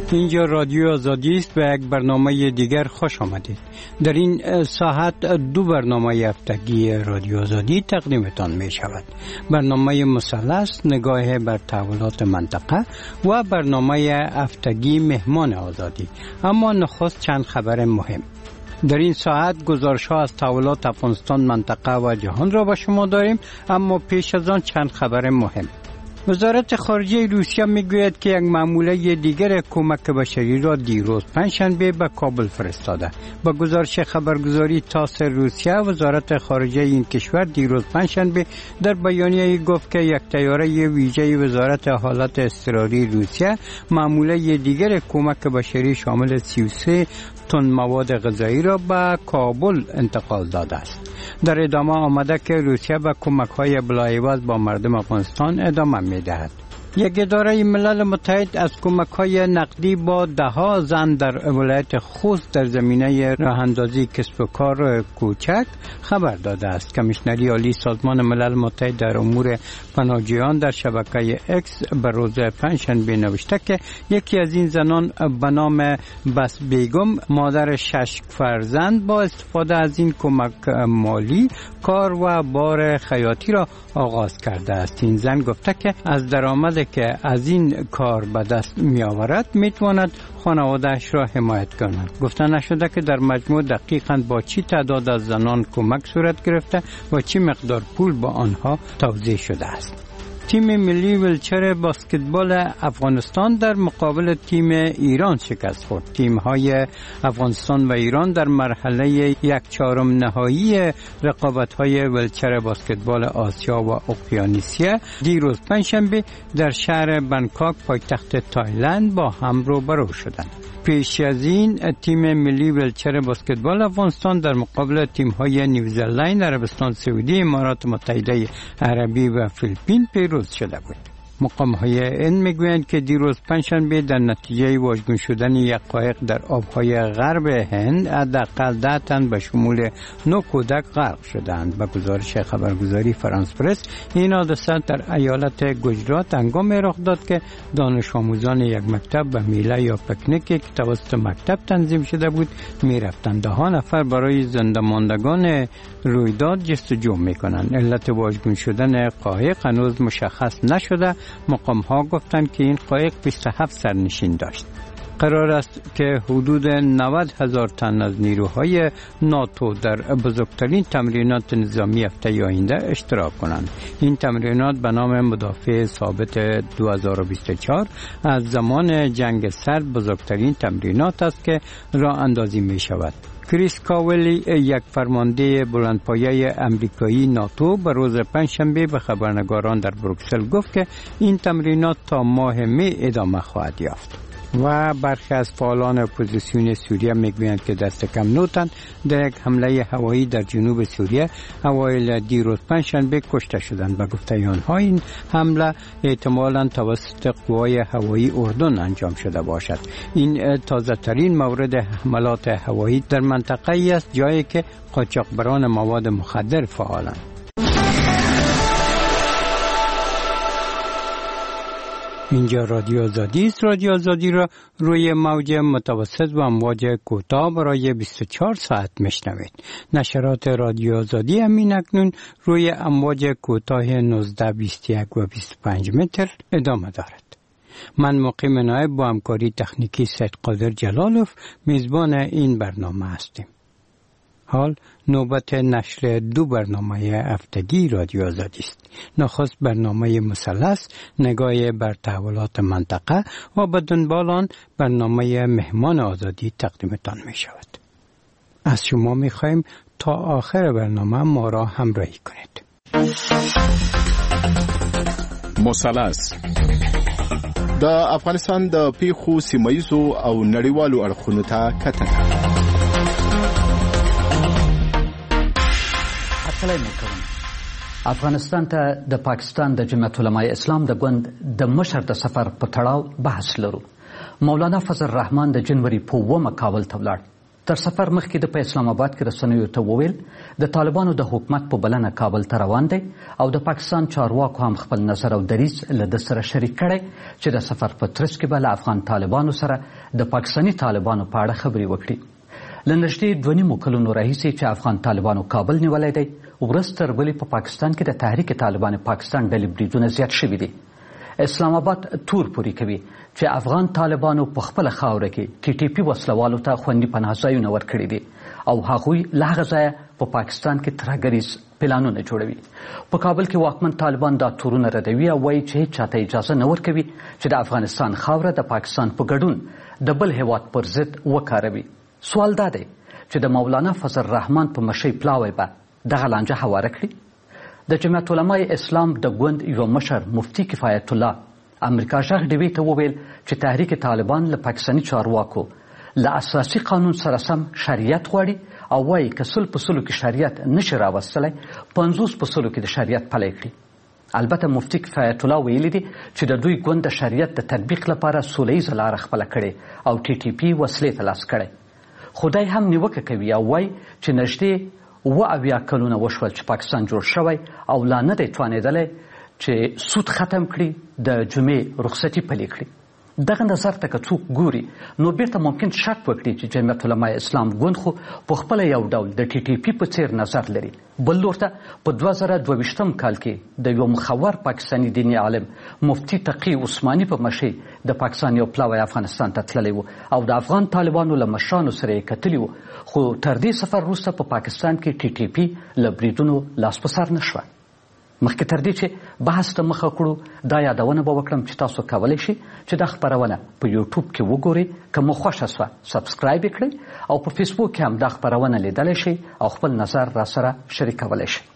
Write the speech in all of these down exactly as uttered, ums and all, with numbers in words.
اینجا رادیو آزادی است و یک برنامه دیگر خوش آمدید. در این ساعت دو برنامه هفتگی رادیو آزادی تقدیمتان می شود. برنامه مثلث، نگاه بر تحولات منطقه و برنامه هفتگی مهمان آزادی. اما نخست چند خبر مهم. در این ساعت گزارش ها از تحولات افغانستان، منطقه و جهان را به شما داریم، اما پیش از آن چند خبر مهم. وزارت خارجه روسیه میگوید که یک ماموره دیگر کمک بشری را دیروز پنجشنبه به کابل فرستاده. با گزارش خبرگزاری تاس روسیه، وزارت خارجه این کشور دیروز پنجشنبه در بیانیه گفت که یک طیاره ویژه وزارت حالات اضطراری روسیه ماموره دیگر کمک بشری شامل سی و سه تن مواد غذایی را به کابل انتقال داده است. در ادامه آمده که روسیه به کمک‌های بلاعوض با مردم افغانستان ادامه می‌دهد. یک اداره ملل متحد از کمک‌های نقدی با ده‌ها زن در ولایت خوست در زمینه راه‌اندازی کسب و کار کوچک خبر داده است. کمیشنری عالی سازمان ملل متحد در امور پناهجویان در شبکه اکس به روز پنجشنبه نوشته که یکی از این زنان به نام بس بیگم، مادر شش فرزند، با استفاده از این کمک مالی کار و بار خیاطی را آغاز کرده است. این زن گفته که از درآمد که از این کار به دست می آورد می تواند خانواده‌اش را حمایت کند. گفته نشده که در مجموع دقیقاً با چی تعداد از زنان کمک صورت گرفته و چی مقدار پول با آنها توزیع شده است. تیم ملی ویلچر بسکتبال افغانستان در مقابل تیم ایران شکست خورد. تیم‌های افغانستان و ایران در مرحله یک چهارم نهایی رقابت‌های ویلچر بسکتبال آسیا و اقیانوسیه دیروز پنجشنبه در شهر بنکاک پایتخت تایلند با هم روبرو شدند. پیش از این تیم ملی ویلچر بسکتبال افغانستان در مقابل تیم‌های نیوزلند، عربستان سعودی، امارات متحده عربی و فیلیپین پیروز شده بود. مقام‌های این میگویند که دیروز پنجشنبه در نتیجه واژگون شدن یک قایق در آب‌های غرب هند حداقل ده تن به شمول نه کودک غرق شدند. به گزارش خبرگزاری فرانس پرس، این حادثه در ایالت گجرات هنگام رخ داد که دانش آموزان یک مکتب به میله یا پکنیکی که توسط مکتب تنظیم شده بود می‌رفتند. ده ها نفر برای زنده ماندگان رویداد جستجو می‌کنند. علت واژگون شدن قایق هنوز مشخص نشده. مقام ها گفتند که این قایق بیست و هفت سرنشین داشت. قرار است که حدود نود هزار تن از نیروهای ناتو در بزرگترین تمرینات نظامی هفته آینده اشتراک کنند. این تمرینات به نام مدافع ثابت دو هزار و بیست و چهار از زمان جنگ سرد بزرگترین تمرینات است که راه اندازی می شود. کریس کاولی، یک فرمانده بلندپایه امریکایی ناتو، به روز پنجشنبه به خبرنگاران در بروکسل گفت که این تمرینات تا ماه می ادامه خواهد یافت. و برخی از فعالان اپوزیسیون سوریه میگویند که دست کم نه تن در یک حمله هوایی در جنوب سوریه اوایل دیروز پنجشنبه کشته شدند. به گفته آنها این حمله احتمالاً توسط قوای هوایی اردن انجام شده باشد. این تازه ترین مورد حملات هوایی در منطقه ای است جایی که قاچاقبران مواد مخدر فعالند. اینجا رادیو آزادی است. رادیو آزادی را روی موج متوسط و امواج کوتاه برای بیست و چهار ساعت میشنوید. نشرات رادیو آزادی همین اکنون روی امواج کوتاه نوزده، بیست و یک و بیست و پنج متر ادامه دارد. من مقیم نایب با همکاری تکنیکی سید قادر جلالوف میزبان این برنامه هستیم. حال نوبت نشر دو برنامه هفتگی رادیو آزادی است. نخست برنامه مثلث، نگاه بر تحولات منطقه و به دنبال آن برنامه مهمان آزادی تقدیمتان می شود. از شما می خواهیم تا آخر برنامه ما را همراهی کنید. مثلث د افغانستان د پیښو سیمایزو او نړیوالو اړخونو ته کتنه. افغانستان ته د پاکستان د جمعیت علماء اسلام د ګوند د مشر د سفر په تړاو بحث لرو. مولانا فضل الرحمن د جنوري په اوومه کابل ته ولاړ. تر سفر مخکې د په اسلام آباد کې رسنیو ته وویل د طالبانو د حکومت په بلنه کابل ته روان دی او د پاکستان چارواکو هم خپل نظر او دریځ له ده سره شریک کړی چې د سفر په ترڅ کې به له افغان طالبانو سره د پاکستاني طالبانو په اړه خبرې وکړي. له نږدې دوه نیمو کلونو راهیسې چې افغان طالبانو کابل نیولی دی، ورځ تر بلې په پاکستان کې د تحریک طالبان پاکستان ډلې بریدونه زیات شوي دي. اسلام آباد تور پوري کوي چې افغان طالبانو په خپله خاوره کې ټي ټي پي وسلوالو ته خوندي پناه ځایونه ورکړي دي او هغوی له هغه ځایه په پاکستان کې ترهګریز پلانونه جوړوي. په کابل کې واکمن طالبان دا تورونه ردوي او وایي چې هیڅ چاته اجازه نه ورکوي چې د افغانستان خاوره د پاکستان په ګډون د بل هیواد پر ضد وکاروي. سوال دا دی چې د مولانا فضل الرحمن په مشۍ پلاوی به دغه لانجه هواره کړي. د جمعیت علمای اسلام د ګوند یو مشر مفتي کفایت الله امریکا غږ ډیوي ته وویل چې تحریک طالبان له پاکستاني چارواکو له اساسي قانون سره سم شریعت غواړي او وایي که سل په سلو کې شریعت نشي راوستلی، پنځوس په سلو کې د شریعت پلی کړي. البته مفتي کفایت الله ویلي دي چې د دوی ګوند د شریعت د تطبیق لپاره سوله ییزه لاره خپله کړې او ټي ټي پي وسلې ته لاس کړی. خدای هم نیوکه کوي او وایي چې نږدې اوه اویا کلونه وشول چې پاکستان جوړ شوی او لا نه دی توانېدلی چې سود ختم کړي، د جمعې رخصتي پلې کړي. دغه نظر ته که څوک ګوري نو بیرته ممکن شک وکړي چې جمعیت علمای اسلام ګوند خو په خپله یو ډول د ټي ټي پي په څیر نظر لري. بل لور ته په دوه زره دوه ویشتم کال کې د یو مخور پاکستاني دیني عالم مفتي تقي عثماني په مشۍ د پاکستان یو پلاوی افغانستان ته تللی و او د افغان طالبانو له مشرانو سره یې کتلي و، خو تر دې سفر وروسته په پاکستان کې ټي ټي پي له بریدونو لاس په سر نه شوه. مخکې تر دې چې بحث ته مخه کړو دا یادونه به وکړم چې تاسو کولی شئ چې دا خپرونه په یوټیوب کې وګورئ. که مو خوښه سوه سبسکرایب یې کړئ او په فیسبوک کې هم دا خپرونه لیدلی شئ او خپل نظر را سره شریکولی شئ.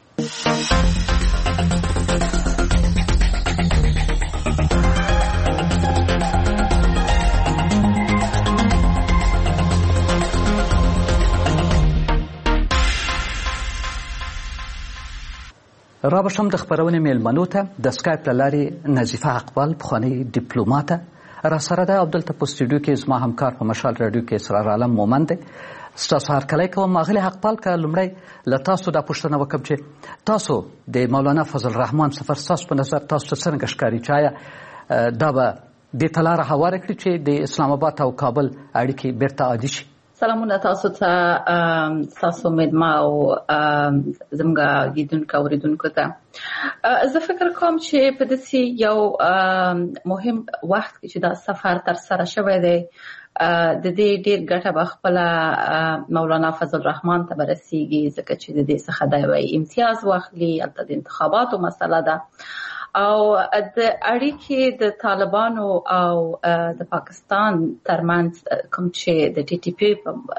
را بشم د خپرونې میلمنو ته د سکایپ له لارې نظیفه اقبال پخوانۍ ډیپلوماته را سره ده او دلته په سټوډیو کې زما همکار په مشال راډیو کې اسرار عالم مومند دی. ستاسو هرکلی کوم. اغلې اقبال که لومړی له تاسو دا پوښتنه وکړم چې تاسو د مولانا فضل الرحمن سفر ستاسو په نظر تاسو ته څرنګه ښکاري چې آیا دا به دې ته لاره هواره کړي چې د اسلام آباد او کابل اړیکې بیرته عادي شي؟ سلامونه تاسو ته، تاسو مېلمه او زموږ لیدونکو اورېدونکو ته. زه فکر کوم چې په داسې یو مهم وخت کې چې دا سفر ترسره شوی دی د دې ډېر ګټه به خپله مولانا فضل الرحمن ته به رسېږي، ځکه چې د دې څخه دا یو امتیاز واخلي. هلته د انتخاباتو مسله ده او د اړیکې د طالبانو او د پاکستان ترمنځ کوم چې د ټي ټي پي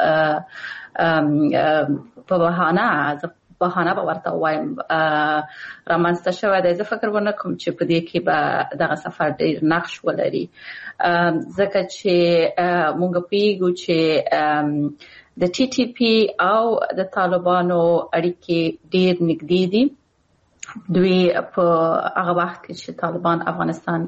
په بهانه بهانه به ورته ووایم رامنځته شوی دی. زه فکر ونه کوم چې په دې کې به دغه سفر ډېر نقش ولري، ځکه چې موږ پوهېږو چې د ټي ټي پي او د طالبانو اړیکې ډېر نږدې دي. دوی په هغه وخت کې چې طالبان افغانستان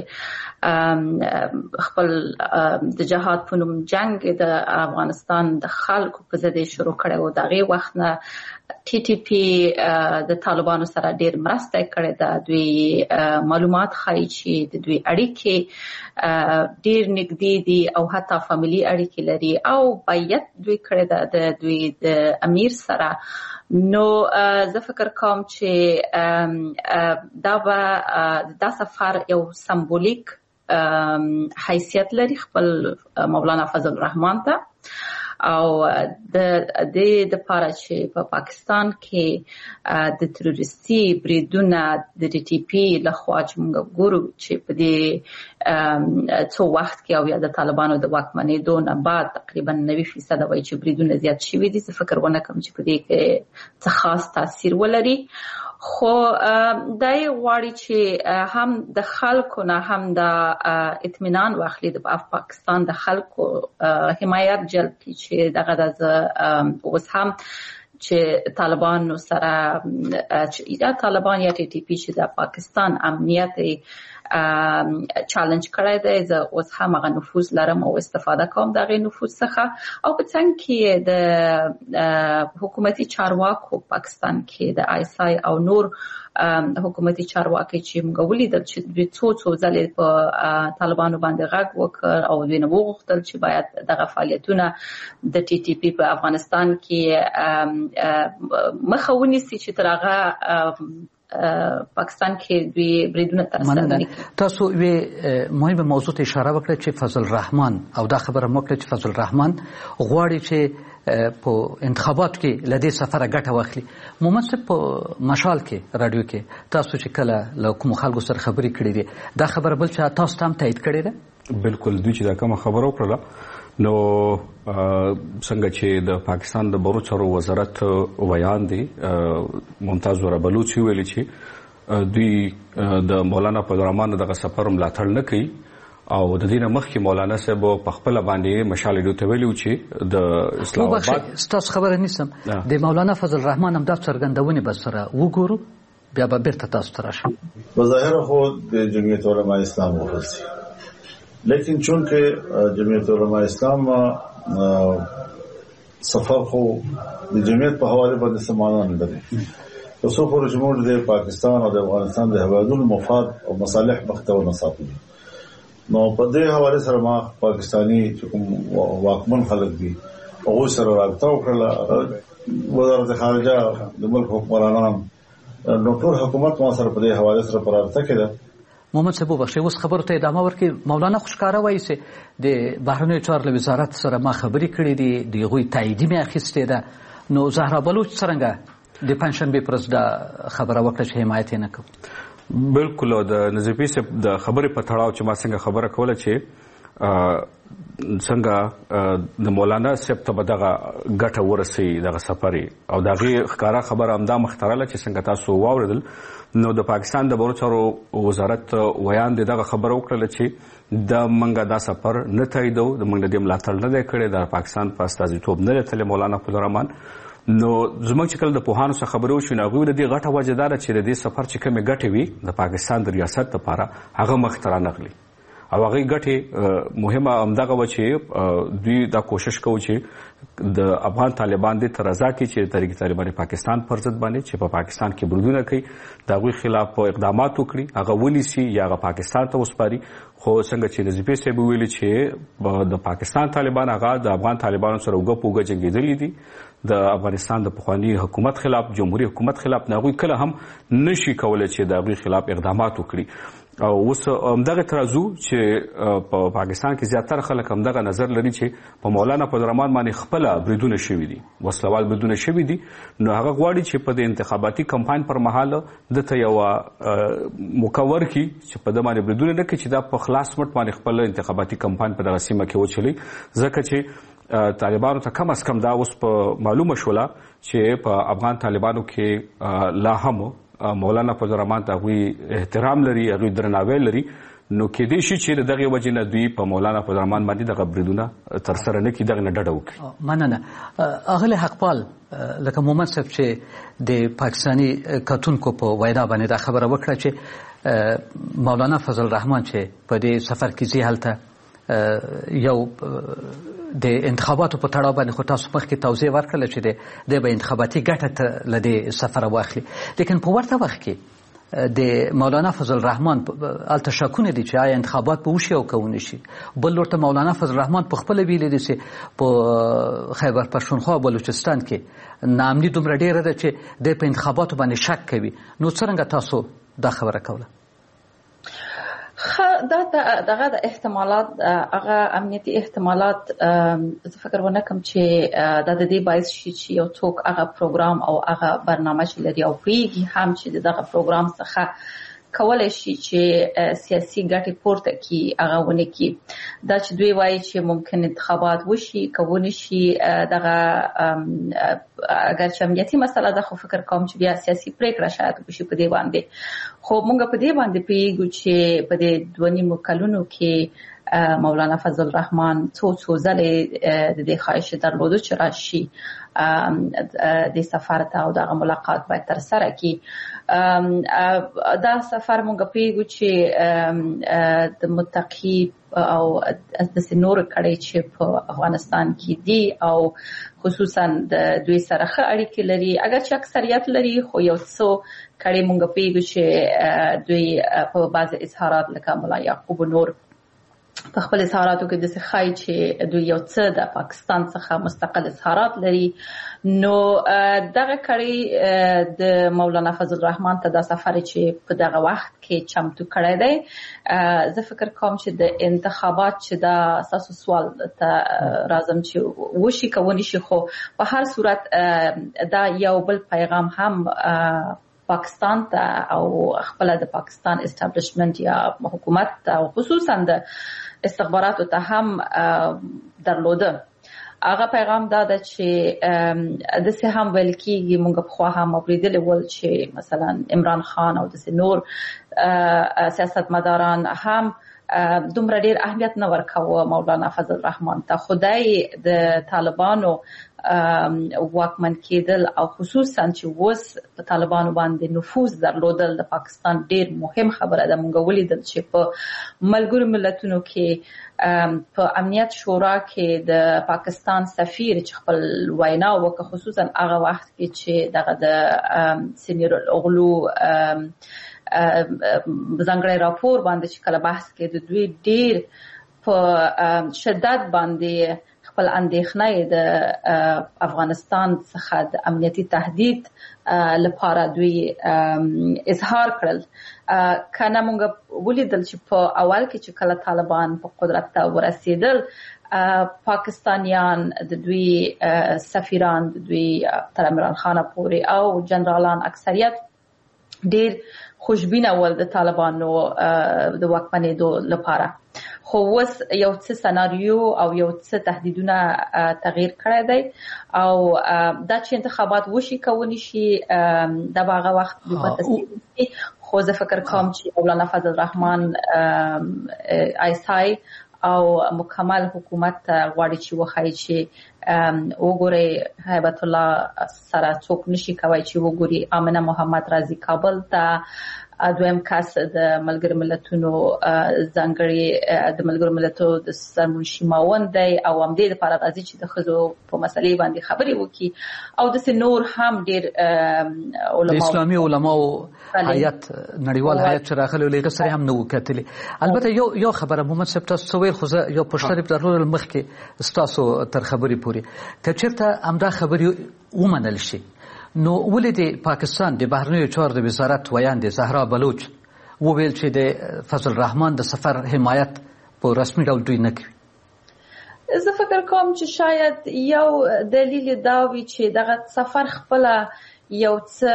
کې خپل د جهاد په نوم جنگ د افغانستان د خلکو په ضد شروع کړی و، د هغې وخت نه ټي ټي پي د طالبانو سره ډېر مرسته کړې ده. دوی معلومات ښایي چې د دوی اړیکې ډېر نږدې دي او حتی فامیلي اړیکې لري او بیعت دوی کړې ده د دوی د امیر سره. نو زه فکر کوم چې دا به دا سفر یو سمبولیک حیثیت لري خپل مولانا فضل الرحمن ته او د دې دپاره چې په پاکستان کې د تروریستي بریدونه د ټي ټي پي لخوا چې موږ ګورو چې په دې څو وخت کې او یا د طالبانو د واکمنېدو نه بعد تقریبا نوي فیصده وایي چې بریدونه زیات شوي دي. زه فکر ونه کوم چې په دې کې څه خاص تاثیر ولري، خو دا یې غواړي چې هم د خلکو نه هم د اطمینان واخلي، د پاکستان د خلکو حمایت جلب کړي چې دغه د اوس هم چې طالبان سره یا طالبان یا ټي ټي پی چې د پاکستان امنیت چالنج کړی دی، زه اوس هم هغه نفوذ لرم او استفاده کوم د هغې نفوذ څخه. او په څنګ کې د حکومتي چارواکو پاکستان کې د آی اس آی او نور حکومتي چارواکي چې موږ ولیدل چې دوی څو څو ځلې په طالبانو باندې غږ وکړ او دوی نه وغوښتل چې باید دغه فعالیتونه د ټي ټي پی په افغانستان کې مخه ونیسي چې تر هغه پاکستان کې دوی بریدونه ترسره کړي. تاسو یوه مهمه موضوع ته اشاره وکړه چې فضل الرحمن او دا خبره مو کړه چې فضل الرحمن غواړي چې په انتخابات کې له دې سفره ګټه واخلي. محمد صاحب په مشال کې رادیو کې تاسو چې کله له کوم خلکو سره خبرې کړې دي دا خبره بل چې تاسو هم تایید کړې ده؟ بالکل دوی چې دا کومه خبره وکړه نو څنګه چې د پاکستان د بهرو چارو وزارت ویان دی ممتاز ور بلوچ ویلي چې دوی د مولانا فضل الرحمن دغه سفر ملاتړ نه کوي او د دې نه مخکې مولانا صاحب په خپل باندې مشال ډیو ته ویلو چې د اسلام آباد ستاسو خبره نیسم د مولانا فضل الرحمن هم د څرګندونې بس سره وګورو بیا به بیرته تاسو ته راشم. بظاهر خو د جمعیت علماء اسلام ورسي لیکن چونکه جمعیت علماء اسلام سفر خو د جمعیت په حواله باندې سمانه نه لري په څو پورې چې موږ د پاکستان او د افغانستان د هوادونو مفاد او مصالح مختو نه ساتو. نو په دې حواله سره ما پاکستانی چې کوم واکمن خلک دي هغه سره رابطه وکړه. وزارت خارجه د ملک حکمرانان نو ټول حکومت ما سره په دې حواله سره پر رابطه کړه. محمد صاحب وبخښئ اوس خبرو ته ادامه ورکړي. مولانا خوشکاره وایي چې د بهرنیو چارو وزارت سره ما خبرې کړې دي د هغوی تاییدي مې اخیستې ده. نو زهرا بلوچ څرنګه د پنجشنبې پر ورځ دا خبره وکړه چې حمایت یې نه کوو؟ بالکل د نظیفي صاحب د خبرې په تړاو چې ما څنګه خبره کوله چې څنګه د مولانا صاحب ته به دغه ګټه ورسوي دغه سفر او د هغې ښکاره خبره همدا مخترله چې څنګه تاسو واورېدل نو د پاکستان د بهرو چارو وزارت ویان د دغه خبره وکړله چې د منګه دا سفر نه تاییدو د منګه د ملاتړ نه دی کړی د پاکستان په استازیتوب نه دی تللی مولانا فضل الرحمن. نو زموږ چې کله د پوهانو څخه خبرې وشوې نو هغوی د دې غټه وجه دا ده چې د دې سفر چې کومې ګټې وي د پاکستان د ریاست لپاره هغه مخې ته رانغلي او هغې ګټې مهمه همدغه وه چې دوی دا کوشش کوو چې د افغان طالبان دې ته رضا کړي چې تحریک طالبان پاکستان پر ضد باندې چې په پاکستان کې برودونه کوي د هغوی خلاف اقدامات وکړي هغه ونیسي یا هغه پاکستان ته وسپاري. خو څنګه چې نظیفي صاحب ویلي چې د پاکستان طالبان هغه د افغان طالبانو سره اوږه په اوږه جنګېدلي دي د افغانستان د پخواني حکومت خلاف جمهوري حکومت خلاف هغوی کله هم نشي کولی چې د هغوی خلاف اقدامات وکړي. او اوس همدغه ترازو چې په پاکستان کې زیاتره خلک همدغه نظر لري چې په مولانا فضل الرحمن باندې خپله بریدونه شوي دي وسلوال بریدونه شوي دي نو هغه غواړي چې په د انتخاباتي کمپاین پر مهال دته یوه موقع ورکړي چې په ده باندې بریدونه نه کړي چې دا په خلاص مټ باندې خپل انتخاباتي کمپاین په دغه سیمه کې وچلوي ځکه چې طالبانو ته کم از کم دا اوس په معلومه شوله چې په افغان طالبانو کې لا هم مولانا فضل الرحمن ته هغوی احترام لري هغوی درناوی لري نو کېدای شي چې د دغې وجې نه دوی په مولانا فضل الرحمن باندې دغه بریدونه ترسره نه کړي دغې نه ډډه وکړي. مننه. اغلی حقپال لکه محمد صاحب چې د پاکستاني کتونکو په وینا باندې دا خبره وکړه چې مولانا فضل الرحمن چې په دې سفر کې ځي هلته یو د انتخاباتو په تړاو باندې خو تاسو مخکې توضیح ورکړله چې د به انتخاباتي ګټه ته له دې سفره واخلي لیکن په ورته وخت کې د مولانا فضل الرحمن هلته شکونه دي چې آیا انتخابات به وشي او که ونه شي. بل ورته مولانا فضل الرحمن په خپله ویلي دي چې په خیبر پښتونخوا او بلوچستان کې ناامني دومره ډېره ده چې دی په انتخاباتو باندې شک کوي. نو څرنګه تاسو دا خبره کوله؟ دا دغه د احتمالات هغه امنیتي احتمالات زه فکر ونه کوم چې دا د دې باعث شي چې یو څوک هغه پروګرام او هغه برنامه چې لري او پوهیږي هم چې دغه پروګرام څخه کولای شي چې سیاسي ګټې پورته کړي هغه ونه کړي. دا چې دوی وایي چې ممکن انتخابات وشي که ونه شي دغه اگر چې امنیتي مسله ده خو فکر کوم چې بیا سیاسي پریکړه شاید وشي په دې باندې. خو موږ په دې باندې پوهیږو چې په دې دوه نیمو کلونو کې مولانا فضل الرحمن څو څو ځلې د دې خواهش درلوده چې راشي د سفر ته او د ملاقات باید تر سره کی. دا سفر مونږ پیګو چې د متقی او د سنور کړي چې په افغانستان کې دي او خصوصا د دوی سره ښه اړیکې لري، اگر چې اکثریت لري خو یو څو کړي مونږ پیګو چې دوی په بعض اظهارات لکه مولا یعقوب نور په خپل اظهاراتو کې د ښایي چې دوی یو څه د پاکستان څخه مستقل اظهارات لري. نو دغه کړي د مولانا فضل الرحمن ته د سفر چې په دغه وخت کې چمتو کړی دی، زه فکر کوم چې د انتخابات چې دا اساسو سوال ته راځم چې وشي کوونی شي، خو په هر صورت دا یو بل پیغام هم پاکستان ته او خپل د پاکستان اسټابلیشمنت یا حکومت او خصوصا د استخباراتو ته هم درلوده. هغه پیغام دا ده چې د سه هم ویل کېږي، موږ په خوا هم اوریدلې ول چې مثلا عمران خان او د نور سیاستمداران هم دومره ډیر اهمیت نه ورکاوه مولانا فضل الرحمن ته. خدای د طالبانو واکمن کېدل او خصوصا چې وس په طالبانو باندې نفوذ درلودل د پاکستان ډیر مهم خبره ده. موږ ولیدل چې په ملګرو ملتونو کې په امنیت شورا کې د پاکستان سفیر چې خپل وینا وکړه، خصوصا هغه وخت کې چې دغه د سینیور الاغلو ځانګړی راپور باندې چې کله بحث کې د دوی ډیر په شدت باندې خپل اندېښنه د افغانستان څخه د امنیتي تهدید لپاره دوی اظهار کړل. کنه موږ ولیدل چې په اول کې چې کله طالبان په قدرت ته ورسېدل، پاکستانیان د دوی سفیران د دوی تر عمران خان پورې او جنرالان اکثریت ډیر خوشبینه ول د طالبانو د واکمنېدو لپاره. خو اوس یو څه سناریو او یو څه تهدیدونه تغییر کړی دی او دا چې انتخابات وشي کوونی شي د هغه وخت د پاتې. خو زه فکر کوم چې مولانا فضل الرحمن ایسای او مکمل حکومت غواړي چې وخایي چې وګوري هیبت الله سره څوک نشي کوي چې وګوري امنه محمد رازي کابل ته دویم کس د ملګر ملتونو ځانګړي د ملګر ملتونو د سرمنشي ماوند دی او هم دې لپاره راځي چې د خزو په مسلې باندې خبرې وکړي او د نور هم ډیر علماء اسلامي علماء هیئت نړیوال هیئت چې راغلي لږه سره هم نو کتلي. البته یو یو خبره محمد صاحب تاسو ویل خو یو پښتني په ضرورت مخکې تاسو تر خبرې پوري کچرته امدا خبرې ومنل شي، نو ولې پاکستان د بهرنیو چارو د وزارت ویاندې زهرا بلوچ وویل چې د فضل الرحمن د سفر حمایت په رسمي ډول دوی نه کوي؟ زه فکر کوم چې شاید یو دلیل دا وي چې دغه سفر خپل یو څه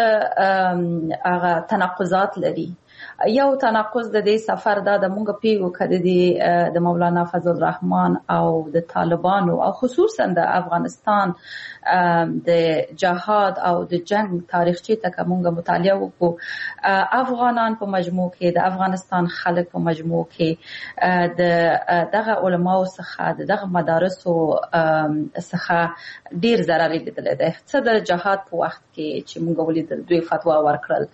هغه تناقضات لري. یو تناقض د دې سفر دا د مونږ پیغو کړي دي د مولانا فضل الرحمن او د طالبانو او خصوصا د افغانستان د جهاد او د جنگ تاریخچه ته کومه مطالعه وکړو. افغانان په مجموع کې د افغانستان خلک په مجموع کې د دغه علماو څخه دغه مدارسو څخه ډیر ضرر لیدل دي. څه د جهاد په وخت کې چې موږ ولیدل دوی فتوا ورکړل،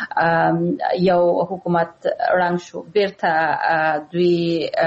یو حکومت رنګ شو، بیرته دوی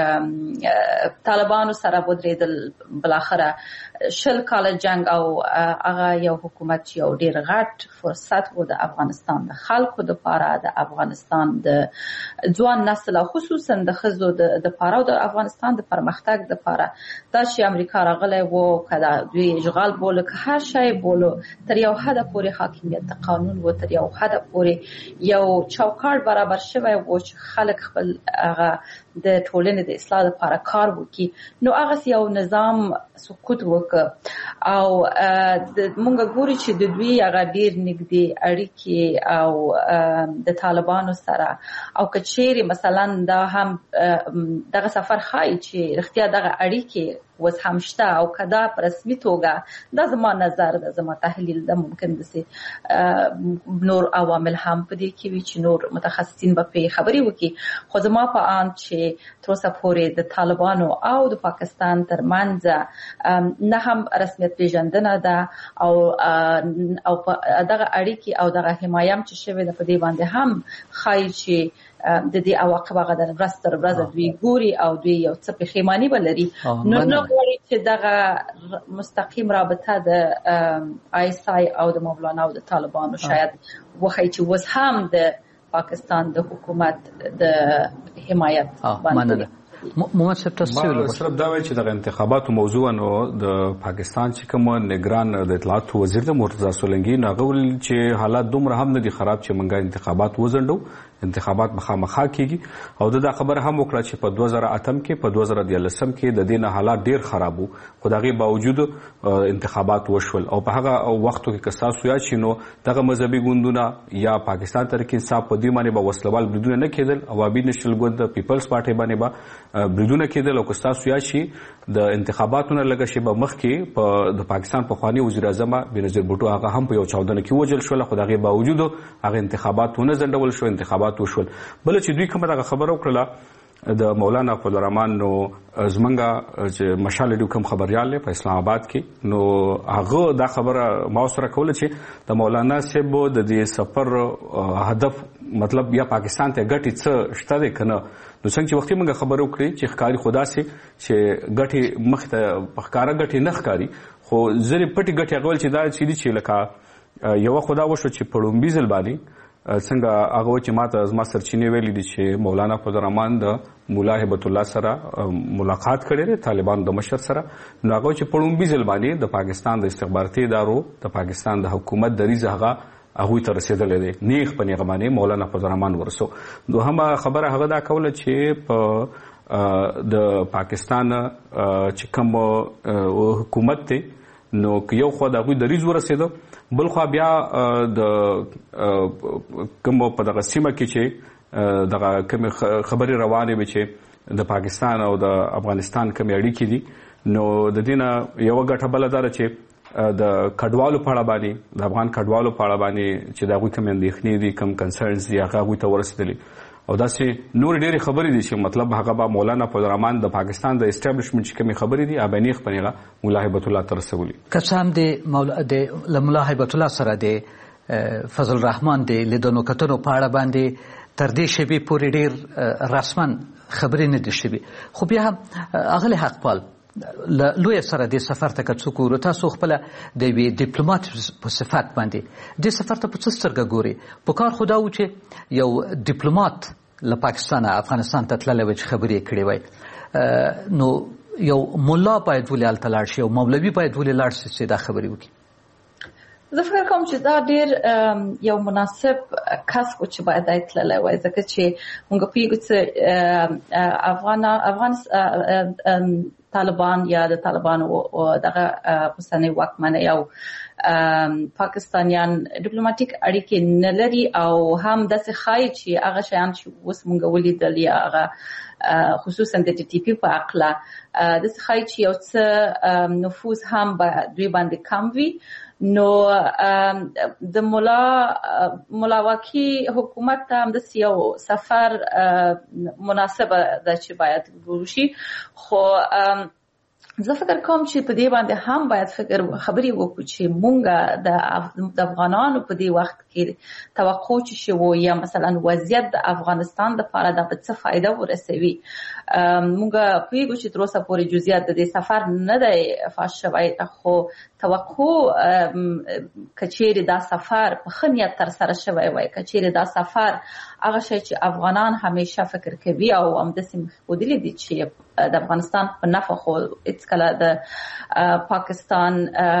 طالبانو سره ودرېدل، بلاخره شل کال جنگ او هغه یو حکومت یو ډیر غټ فرصت و د افغانستان د خلکو د لپاره، د افغانستان د ځوان نسل او خصوصا د خزو د لپاره او د افغانستان د پرمختګ لپاره. دا چې امریکا راغلی وو کله دوی اشغال بوله که هر شی بوله، تر یو حد پورې حاکمیت د قانون و، تر یو حد پورې یو چوکاټ برابر شوی و چې خلک خپل هغه د ټولنې د اصلاح لپاره کار وکړي. نو هغه یو نظام سقوط وکړ او مونږ ګوري چې د دوی هغه ډیر نږدې اړیکې او د طالبانو سره او کچېری مثلا دا هم دغه سفر خای چې اختیار دغه اړیکې وس هم شته او کدا په رسمي توګه دا زما نظر ده زما تحلیل ده ممکن دسي نور عوامل هم په دې کې وي چې نور متخصصین به په خبري وکي خو زما په ان چې تر اوسه پورې د طالبانو او د پاکستان ترمنځ نه هم رسمیت پیژندنه ده او او دغه اړیکی او دغه حمایت چې شوی د په دې باندې هم خای چې د دې عواقب هغه د ورځ تر ورځې دوی ګوري او دوی یو څه پښیمانی بلري نو نو غواړي چې دغه مستقیم رابطه د آی اس آی او د مولانا او د طالبانو شاید وخی چې وس هم د پاکستان د حکومت د حمایت باندې محمد صاحب تاسو صرف دا وایي چې د انتخاباتو موضوع نو د پاکستان چې کوم نگران د اطلاعات وزیر د مرتضی سولنګي ناغول چې حالات دومره هم نه دي خراب چې منګا انتخابات وزندو انتخابات مخامخا کیږي او دا خبره هم وکړه چې په دوه زره اتم کې په دوه زره دیارلسم کې د دې نه حالات ډیر خراب وو خو دغه باوجود انتخابات وشول او په هغه وختو کې کساسو یا شنو دغه مذهبي ګوندونه یا پاکستان تحریک انصاف په دې معنی به وسلوال بریدونه نه کېدل او ابي نشل ګوند پیپلز پارټي باندې به بریدونه کېدل او کساسو یا شي د انتخاباتونو لګه شی به مخ کې په د پاکستان په خواني وزیر اعظم بنظیر بوټو هغه هم په یو چاودنه کې وجل شو خو دغه باوجود هغه انتخاباتونه زندول شو انتخابات وشول بل چې دوی کومه دغه خبره وکړه د مولانا فضل الرحمن نو زمنګا چې مشال ډیو کوم خبريال په اسلام آباد کې نو هغه دا خبره ما سره کوله چې د مولانا صاحب د دې سفر هدف مطلب یا پاکستان ته ګټي څه شته ده کنه نو څنګه چې وختي موږ خبرو کړې چې ښکاری خدا سي چې ګټي مخته پخکارا ګټي نه ښکاری خو زری پټي ګټي غول چې دا چې چې لکه یو خدا وشو چې پړومبي ځل باندې څنګه هغه چې ماته از ما سرچینې ویلي دي چې مولانا فضل الرحمن د مولا هبت الله سره ملاقات کړي د طالبان د مشر سره نو هغه چې پړومبي ځل باندې د پاکستان د استخباراتي ادارو د پاکستان د حکومت د ریزه هغه هغه ته رسیدلې دي نیغ په نیغه باندې مولانا فضل الرحمن ورسو نو هم خبره هغه دا کوله چې په د پاکستان چې کوم حکومت ته نو یو خو د هغه د ریز ورسېدو بل خو بیا د کوم په دغه سیمه کې چې دغه کوم خبري روانه وي چې د پاکستان او د افغانستان کوم اړیکې دي نو د دینه یو غټه بل دار چې د کډوالو په اړه باندې د افغان کډوالو په اړه باندې چې دغه کوم اندېښنې دي کوم کنسرنز دي هغه ته ورسېدلي او داسې نور ډېری خبرې دي چې مطلب هغه به مولانا فضل الرحمن د پاکستان د اسټابلیشمنت چې کومې خبرې دي ابانیخ پنیغه مولا هبت الله ترسولي قسم د مولا د مولا هبت الله سره د فضل الرحمن د لیدونو کتنو په اړه باندې تر دې شی به پوری ډېر رسمن خبرې نه دي شوي خو بیا اغلی حق پال لوی سره د سفر ته کڅو ورو تاسو خپل د وی ډیپلوماټ په صفات باندې د سفر ته په څسترګه ګوري په کار خدا و چې یو ډیپلوماټ له پاکستان افغانستان ته تللی وي چې خبرې کړې وای نو یو مولا باید ولې هلته لاړ شي او مولوي باید ولې لاړ شي چې دا خبرې وکړي زه فکر کوم چې دا ډېر یو مناسب کس و چې باید تللی وای ځکه چې موږ پوهېږو چې افغان افغان طالبان یا د طالبان او دغه اوسنۍ واکمنۍ او پاکستانیان ډیپلوماټیک اړیکې نه لري او هم داسې ښایي چې هغه شیان چې اوس موږ ولیدل یا هغه خصوصا د ټي ټي پي په عقله داسې ښایي چې یو څه نفوذ هم به دوی باندې کم وي نو د مولا ملاواکي حکومت ته هم د یو سفر مناسبه ده چې باید وشي خو زه فکر کوم چې په دې باندې هم باید فکر خبرې وکړو چې مونږ د افغانانو په دې وخت کې توقع چې شو یا مثلا وضعیت د افغانستان د لپاره د څه فائدہ ورسوي مونږ پوهیږو چې تر اوسه پورې جزئیات د دې سفر نه دی فاش شوی خو توقع کچېره دا سفر په خنیت تر سره شوی وای کچېره دا سفر هغه شی چې افغانان همیشه فکر کوي او هم د سیمه خودلی دي چې د افغانستان په نفع خو هیڅ کله د پاکستان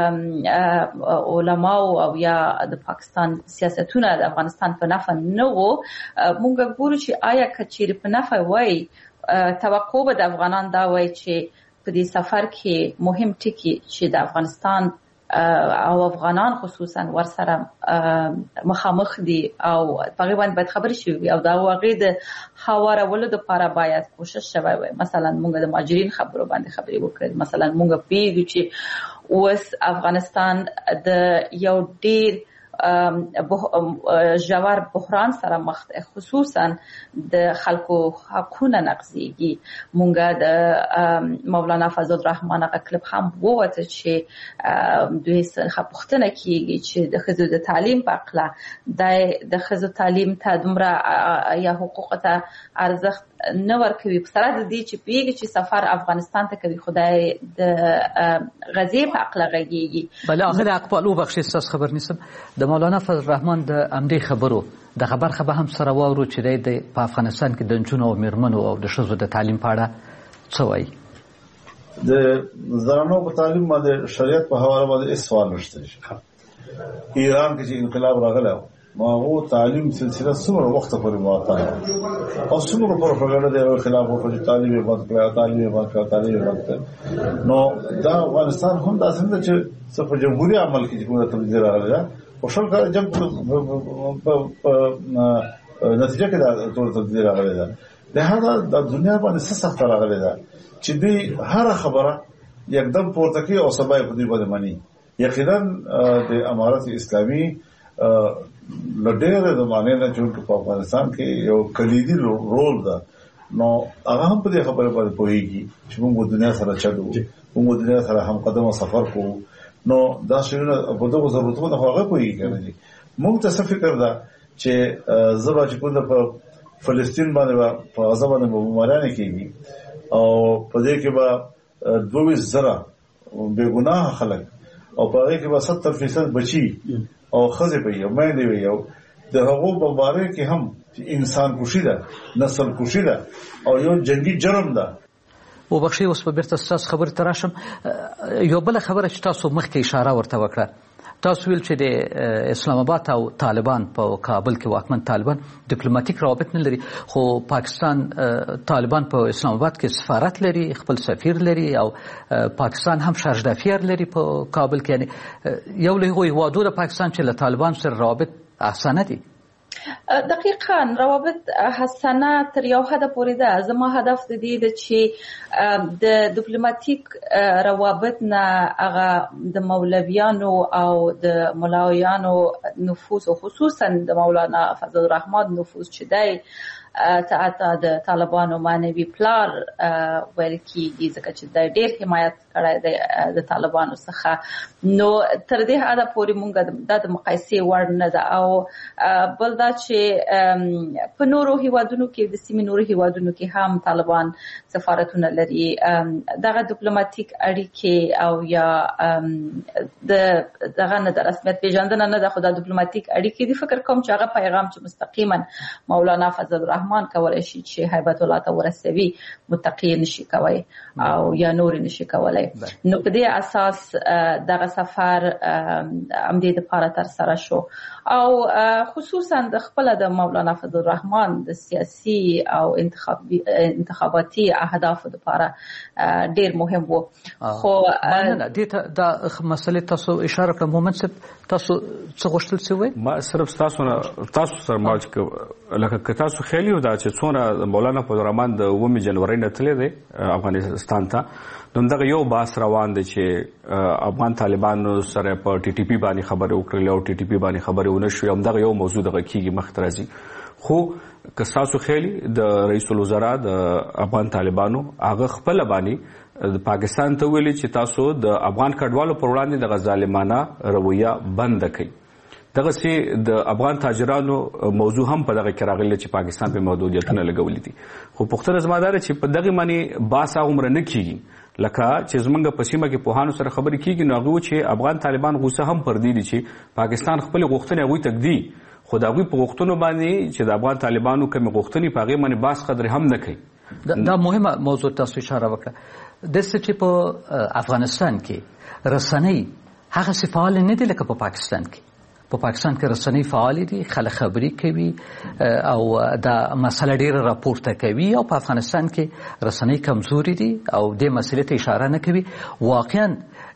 علما او یا د پاکستان سیاستونه د افغانستان په نفع نه وو مونږ ګورو چې آیا کچېره په نفع وای توقع به د افغانان دا وای چې په دې سفر کې مهم ټکی چې د افغانستان او افغانان خصوصا ورسره مخامخ دي او په باندې باید خبرې شي او دا واقع د هوارولو لپاره باید کوشش شوی وي. مثلا موږ د مهاجرین خبرو باندې خبرې وکړو. مثلا موږ پیږو چې اوس افغانستان د یو ډیر جوار بحران سره مخ ده، خصوصا د خلکو حقونه نقضیږي. مونږه د مولانا فضل الرحمن هغه کلب هم ووته چې دوی څخه پوښتنه کیږي چې د ښځو د تعلیم په اړه د ښځو تعلیم ته دومره یا حقوق ته ارزښت نه ورکوي، په سره د دې چې پیږي چې سفر افغانستان ته کوي خدای د غزې په اړه غږیږي. بل هغه اقبال وبخښي تاسو خبر نیسم د مولانا فضل الرحمن د امدی خبرو د خبر خبر هم سره واورو چې د په افغانستان کې د نجونو او میرمنو او د ښځو د تعلیم په اړه څه وایي. د زنانو په تعلیم باندې شریعت په حواله باندې سوال نشته. ایران کې چې انقلاب راغلی ما هو تعلیم سلسله څومره وخت پورې معطله او څومره پروپاګاندا د خلاف او تعلیم بند کړه تعلیم بند کړه تعلیم بند کړه. نو دا افغانستان هم د اسنه چې صف جمهوریت عمل کې کومه تبدیل راغلی ده او شل کال جنگ په نتیجه کې دا ټول تبدیل راغلی ده. لهدا د دنیا باندې سخت راغلی ده چې دی هر خبره یکدم پورته کوي او سبا په دې باندې مانی. یقینا د امارت اسلامي لډېر د معنی نه چې په افغانستان کې یو کلیدي رول ده. نو هغه هم په دې خبره باندې پوهیږي چې موږ دنیا سره چلو، موږ دنیا سره هم قدمه سفر کوو. نو دا شیونه په دغه ضرورتونو هغه پوهیږي. موږ ته څه فکر ده چې زبا چې کوم په فلسطین باندې په غزا باندې بمباران کیږي او په دې کې به دوه زره بے ګناه خلک او په هغه کې به ستر فیصد بچي او خزه په یو مې دی یو د هغو بمبارۍ کې هم انسان کشي ده، نسل کشي ده او یو جنگي جرم ده. او بخښي اوس په بیرته تاسو خبرې ته راشم. یو بل خبره چې تاسو مخکې اشاره ورته وکړه، تاسو ویل چې د اسلام آباد او طالبان په کابل کې واکمن طالبان ډیپلوماټیک روابط نه لري، خو پاکستان طالبان په اسلام آباد کې سفارت لري، خپل سفیر لري او پاکستان هم شارژدافیر لري په کابل کې. یعنی یو له هغو هیوادو د پاکستان چې له طالبان سره روابط احسانه دي. دقیقاً روابط حسنه تر یو حد پورې ده. زما هدف د دې ده چې د ډیپلوماټیک روابط نه هغه د مولویانو او د ملاویانو نفوذ او خصوصا د مولانا فضل الرحمن نفوذ چې دی ته د طالبانو معنوي پلار ویل کېږي ځکه چې د ډېر حمایت کړی دی د طالبانو څخه. نو تر دې حده پورې مونږ د مقایسې وړ نه ده. او بل دا چې په نورو هیوادونو کې د سیمې نورو هیوادونو کې هم طالبان سفارتونه لري. دغه ډیپلوماټیک اړیکې او یا د دغه نه د رسمیت پیژندنه نه ده، خو د ډیپلوماټیک اړیکې دي. فکر کوم چې هغه پیغام چې مستقیما مولانا فضل الرحمن کولای شي چې هیبت الله ته ورسوي متقی نشي کوي او یا نور نشي کولی. نو په دې اساس دغه سفر امدې د پاره تر سره شو او خصوصا د خپل د مولانا فضل الرحمن د سیاسي او انتخابي انتخاباتي اهداف لپاره ډیر مهم وو. خو نه دې د مسلې تاسو اشاره کوم مومنت تاسو څه غوښتل څه ما صرف تاسو تاسو سره ماج لکه تاسو خیلی و دا چې څونه مولانا فضل الرحمن د اوومې جنوري نه تللی دی افغانستان ته. نو دغه یو باس روان دی چې افغان طالبانو سره په ټي ټي پی باندې خبرې وکړلې او ټي ټي پی باندې خبرې ونه شوې. همدغه یو موضوع دغه کېږي مخ ته راځي. خو که ستاسو خیلي د رئیس الوزرا د افغان طالبانو هغه خپله باندې د پاکستان ته ویلي چې تاسو د افغان کډوالو پر وړاندې دغه ظالمانه رویه بنده کړئ. دغسې د افغان تاجرانو موضوع هم په دغه کې راغلی چې پاکستان په محدودیتونه لګولي دي. خو پوښتنه زما دا ده چې په دغې باندې بحث هغومره نه کېږي لکه چې زمونږ په سیمه کې پوهانو سره خبرې کېږي. نو هغوی چې افغان طالبان غوسه هم پر دې دي چې پاکستان خپلې غوښتنې هغوی ته ږدي، خو د هغوی په غوښتنو باندې چې د افغان طالبانو کومې غوښتنې په هغې باندې بحث قدرې هم نه کوي. دا مهمه موضوع تاسو اشاره وکړه. داسې چې په افغانستان کې رسنۍ هغسې فعال نه دي لکه په پاکستان کې. په پاکستان کې رسنۍ فعال دي، خلک خبرې کوي او دا مسله ډیره راپورته کوي. او په افغانستان کې رسنۍ کمزوري دي او دې مسلې ته اشاره نه کوي. واقعا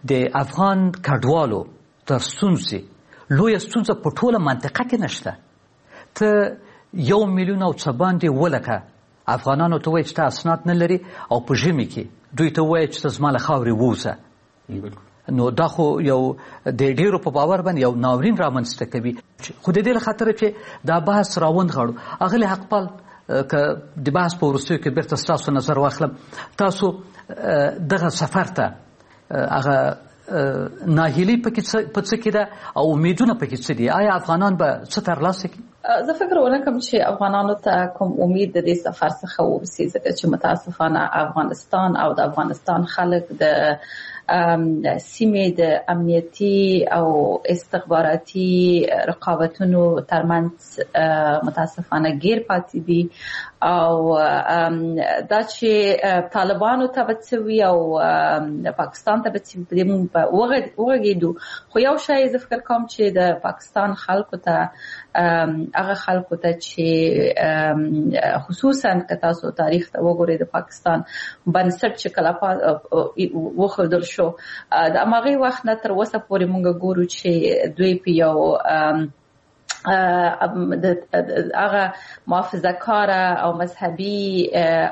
د افغان کډوالو تر ستونزې لویه ستونزه په ټوله منطقه کې نشته. ته یو میلیون او څه باندې ولکه افغانانو ته وایي چې ته اسناد نه لري او په ژمي کې دوی ته وایي چې ته زما له خاورې ووځه. نو دا خو یو د ډیرو په باور باندې یو ناورین رامنځته کوي. خو د دې له خاطره چې دا بحث راوند غواړو، اغلې حقپال که د بحث په وروستیو کې بیرته ستاسو نظر واخلم، تاسو دغه سفر ته هغه ناهیلي پکې په څه کې ده او امیدونه پکې څه دي؟ آیا افغانان به څه ترلاسه کړي؟ زه فکر ونه کوم چې افغانانو ته کوم امید د دې سفر څخه ورسي، ځکه چې متاسفانه افغانستان او د افغانستان خلک د سیمې د امنیتي او استخباراتي رقابتونو ترمنځ متاسفانه غیر پاتې دي، او دا چې طالبانو ته به څه وي او پاکستان ته به څه وي په دې موږ وغږېدو. خو یو شی زه فکر کوم چې د پاکستان خلکو ته هغه خلکو ته چې خصوصا که تاسو تاریخ ته وګورئ د پاکستان بنسټ چې کله وښودل شو د هماغې وخت نه تر اوسه پورې موږ ګورو چې دوی په یو هغه محافظه کاره او مذهبي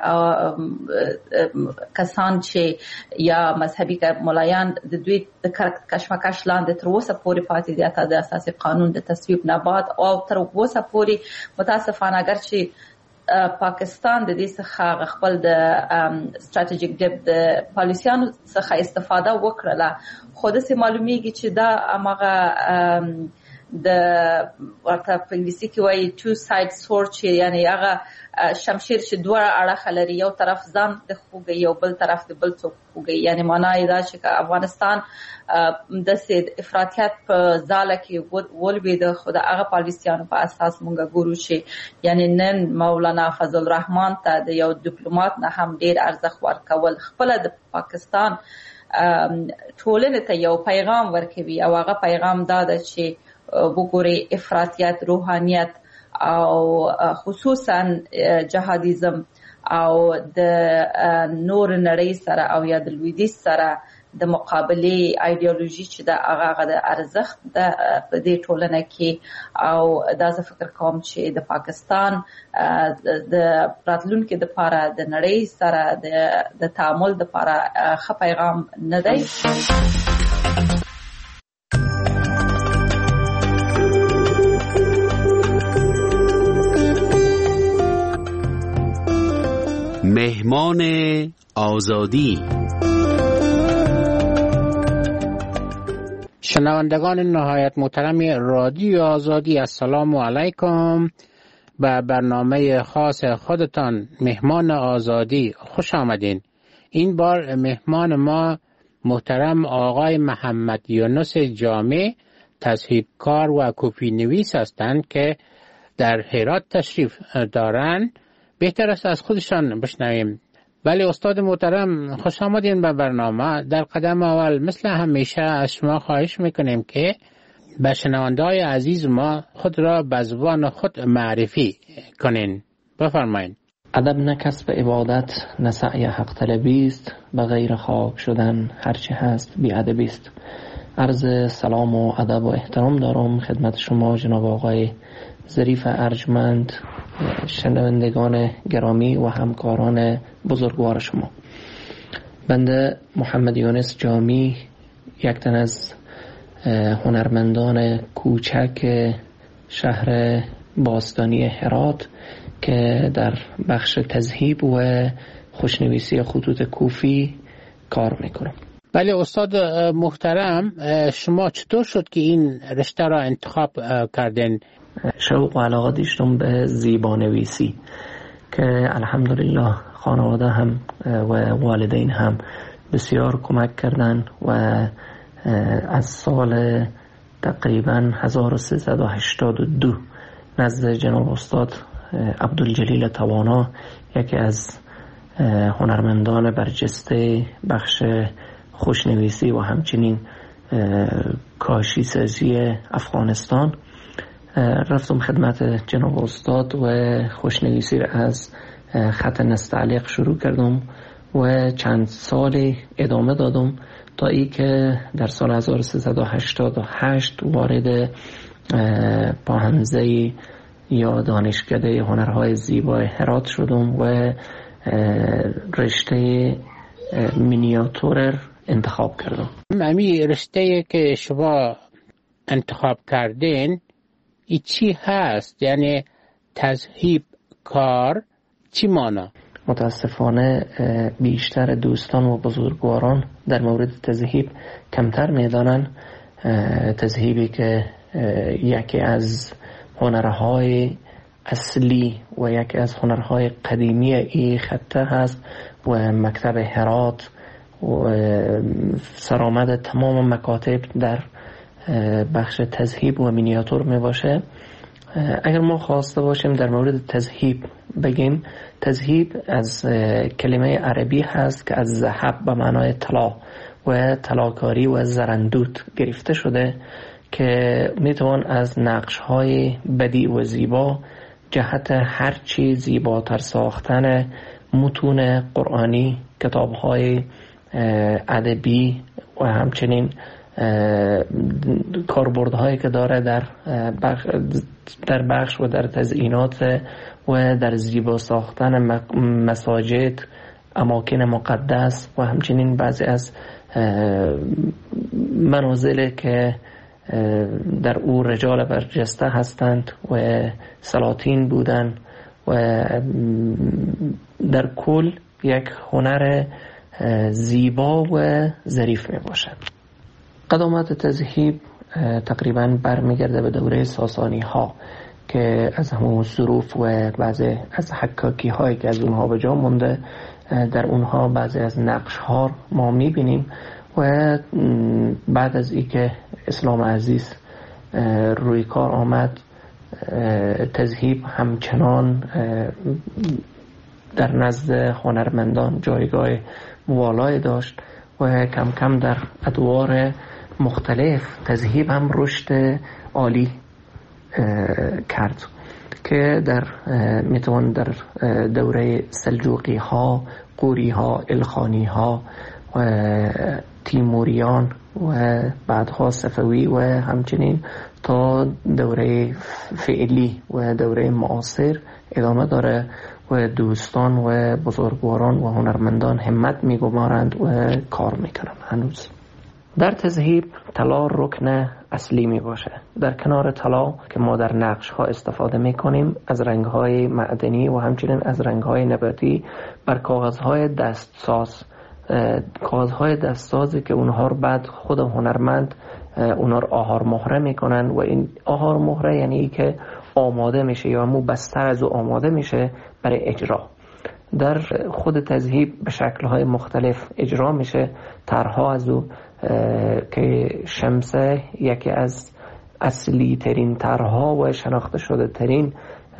کسان چې یا مذهبي ملایان د دوی د کشمکش لاندې تر اوسه پورې پاتې دي، حتی د اساسي قانون د تصویب نه بعد او تر اوسه پورې متاسفانه اگر چې پاکستان د دې څخه خپل د ستراتیژیک ډیپ د پالیسیانو څخه استفاده وکړله، خو داسې معلومیږي چې دا هغه د ورته په انګلیسي کې وایي two side sword، چې یعنی هغه شمشیر چې دوه اړخه لري، یو طرف ځان د خوږي یو بل طرف د بل څوک خوږي. یعنی معنا یې دا چې افغانستان د سید افراطیت په ځاله کې ولوېده، خو د هغه پالیسیانو په اساس مونږ ګورو چې یعنی نن مولانا فضل الرحمن ته د یو ډیپلوماټ نه هم ډیر ارزښت ورکول، خپل د پاکستان ټولنې ته یو پیغام ورکوي او هغه پیغام دا ده چې وګوري افراطیت، روحانیت او خصوصا جهادیزم او د نور نړۍ سره او یا د لویدیځ سره د مقابله ایدئولوژي چې دا هغه د ارزښت د په دې ټولنه کې، او دا زه فکر کوم چې د پاکستان د راتلونکي د لپاره د نړۍ سره د تعامل د لپاره ښه پیغام نه دی. مهمان آزادی. شنوندگان نهایت محترم رادیو آزادی، السلام علیکم. به برنامه خاص خودتان مهمان آزادی خوش آمدین. این بار مهمان ما محترم آقای محمد یونس جامع، تصحیحکار و کپی نویس هستند که در هرات تشریف دارند. بهتر است از خودشان بشنویم. بله استاد محترم، خوش آمدین به برنامه. در قدم اول مثل همیشه از شما خواهش میکنیم که به شنونده‌های عزیز ما خود را به زبان خود معرفی کنین. بفرمایید. ادب نه کسب عبادت، نه سعی حق طلبی است، به غیر خاک شدن هرچه هست بی ادبی است. عرض سلام و ادب و احترام دارم خدمت شما جناب آقای ظریف ارجمند، شنوندگان گرامی و همکاران بزرگوار شما. بنده محمد یونس جامی، یک تن از هنرمندان کوچک شهر باستانی هرات که در بخش تذهیب و خوشنویسی خطوط کوفی کار میکنم. بله استاد محترم، شما چطور شد که این رشته را انتخاب کردین؟ شوق و علاقه داشتم به زیبانویسی که الحمدلله خانواده هم و والدین هم بسیار کمک کردن و از سال تقریبا هزار و سیصد و هشتاد و دو نزد جناب استاد عبدالجلیل توانا، یکی از هنرمندان برجسته بخش خوشنویسی و همچنین کاشی سازی افغانستان، رفتم خدمت جناب استاد و خوشنویسی را از خط نستعلیق شروع کردم و چند سالی ادامه دادم تا ای که در سال هزار و سیصد و هشتاد و هشت وارد پاهنزه یا دانشکده هنرهای زیبای هرات شدم و رشته مینیاتور انتخاب کردم. امی رشته که شما انتخاب کردین ای چی هست؟ یعنی تذهیب کار چی مانا؟ متاسفانه بیشتر دوستان و بزرگواران در مورد تذهیب کمتر میدانن. تذهیبی که یکی از هنرهای اصلی و یکی از هنرهای قدیمی ای خطه هست و مکتب هرات و سرآمد تمام مکاتب در بخش تذهیب و مینیاتور می باشه. اگر ما خواسته باشیم در مورد تذهیب بگیم، تذهیب از کلمه عربی هست که از ذهب به معنای طلا و طلاکاری و زرندوت گرفته شده که میتوان از نقش‌های بدیع و زیبا جهت هر چی زیباتر ساختن متون قرآنی، کتاب‌های ادبی و همچنین کاربردهایی که داره در بخش در بخش و در تزیینات و در زیبا ساختن مساجد، اماکن مقدس و همچنین بعضی از منازل که در او رجال برجسته هستند و سلاطین بودند و در کل یک هنر زیبا و ظریف می باشد. قدامت تذهیب تقریبا برمیگرده به دوره ساسانی ها که از همون ظروف و بعضی از حکاکی هایی که از اونها به جا مونده در اونها بعضی از نقش ها ما میبینیم و بعد از ای که اسلام عزیز روی کار آمد تذهیب همچنان در نزد هنرمندان جایگاه والایی داشت و کم کم در ادوار مختلف تذهیب هم رشد عالی کرد که در میتوان در دوره سلجوقی ها، قوری ها، الخانی ها و تیموریان و بعدها صفوی و همچنین تا دوره فعلی و دوره معاصر ادامه داره و دوستان و بزرگواران و هنرمندان همت میگمارند و کار میکنند. هنوز در تذهیب طلا رکن اصلی می باشه. در کنار طلا که ما در نقش ها استفاده می کنیم از رنگ های معدنی و همچنین از رنگ های نباتی بر کاغذ های دستساز، کاغذ های دستسازی که اونها رو بعد خود هنرمند اونها رو آهار مهره می کنن و این آهار مهره یعنی ای که آماده میشه یا مو بستر از او آماده میشه برای اجرا. در خود تذهیب به شکل‌های مختلف اجرا میشه. طرح‌ها از او که شمسه یکی از اصلی ترین طرح‌ها و شناخته شده ترین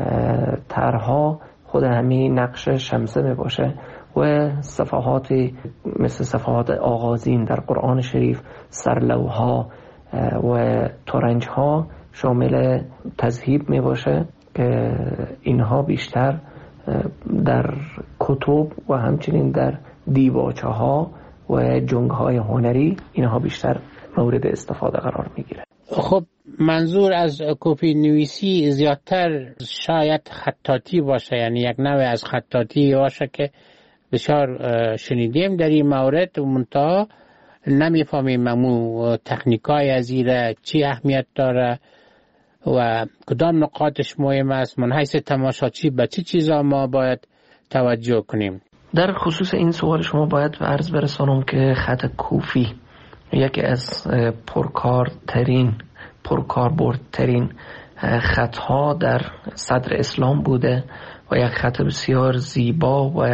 طرح‌ها خود همین نقش شمسه می باشه و صفحاتی مثل صفحات آغازین در قرآن شریف، سرلوها و ترنج‌ها شامل تذهیب می باشه که اینها بیشتر در کتب و همچنین در دیباچه ها و جنگ های هنری اینها بیشتر مورد استفاده قرار می گیره. خب منظور از کپی نویسی زیادتر شاید خطاطی باشه، یعنی یک نوع از خطاطی باشه که بسیار شنیدیم در این مورد و منتها نمیفهمیم امو تکنیکای از ایره چی اهمیت داره و کدام نقاطش مهم است. من حیث تماشاچی به چی چیزا ما باید توجه کنیم؟ در خصوص این سوال شما باید به عرض برسانم که خط کوفی یکی از پرکارترین پرکاربردترین خطها در صدر اسلام بوده و یک خط بسیار زیبا و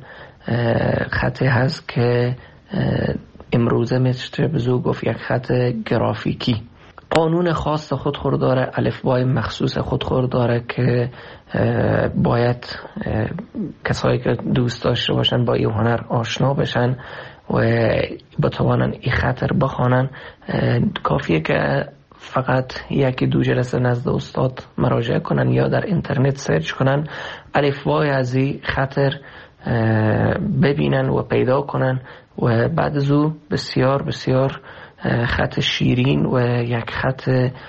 خطی هست که امروزه میشه بزو گفت یک خط گرافیکی. قانون خاص خودخور داره، الفبای مخصوص خودخور داره که باید کسایی که دوست داشته باشن با این هنر آشنا بشن و بتوانن این خط رو بخوانن. کافیه که فقط یکی دو جلسه نزد استاد مراجعه کنن یا در اینترنت سرچ کنن الفبای از این خط ببینن و پیدا کنن و بعد از او بسیار بسیار خط شیرین و یک خط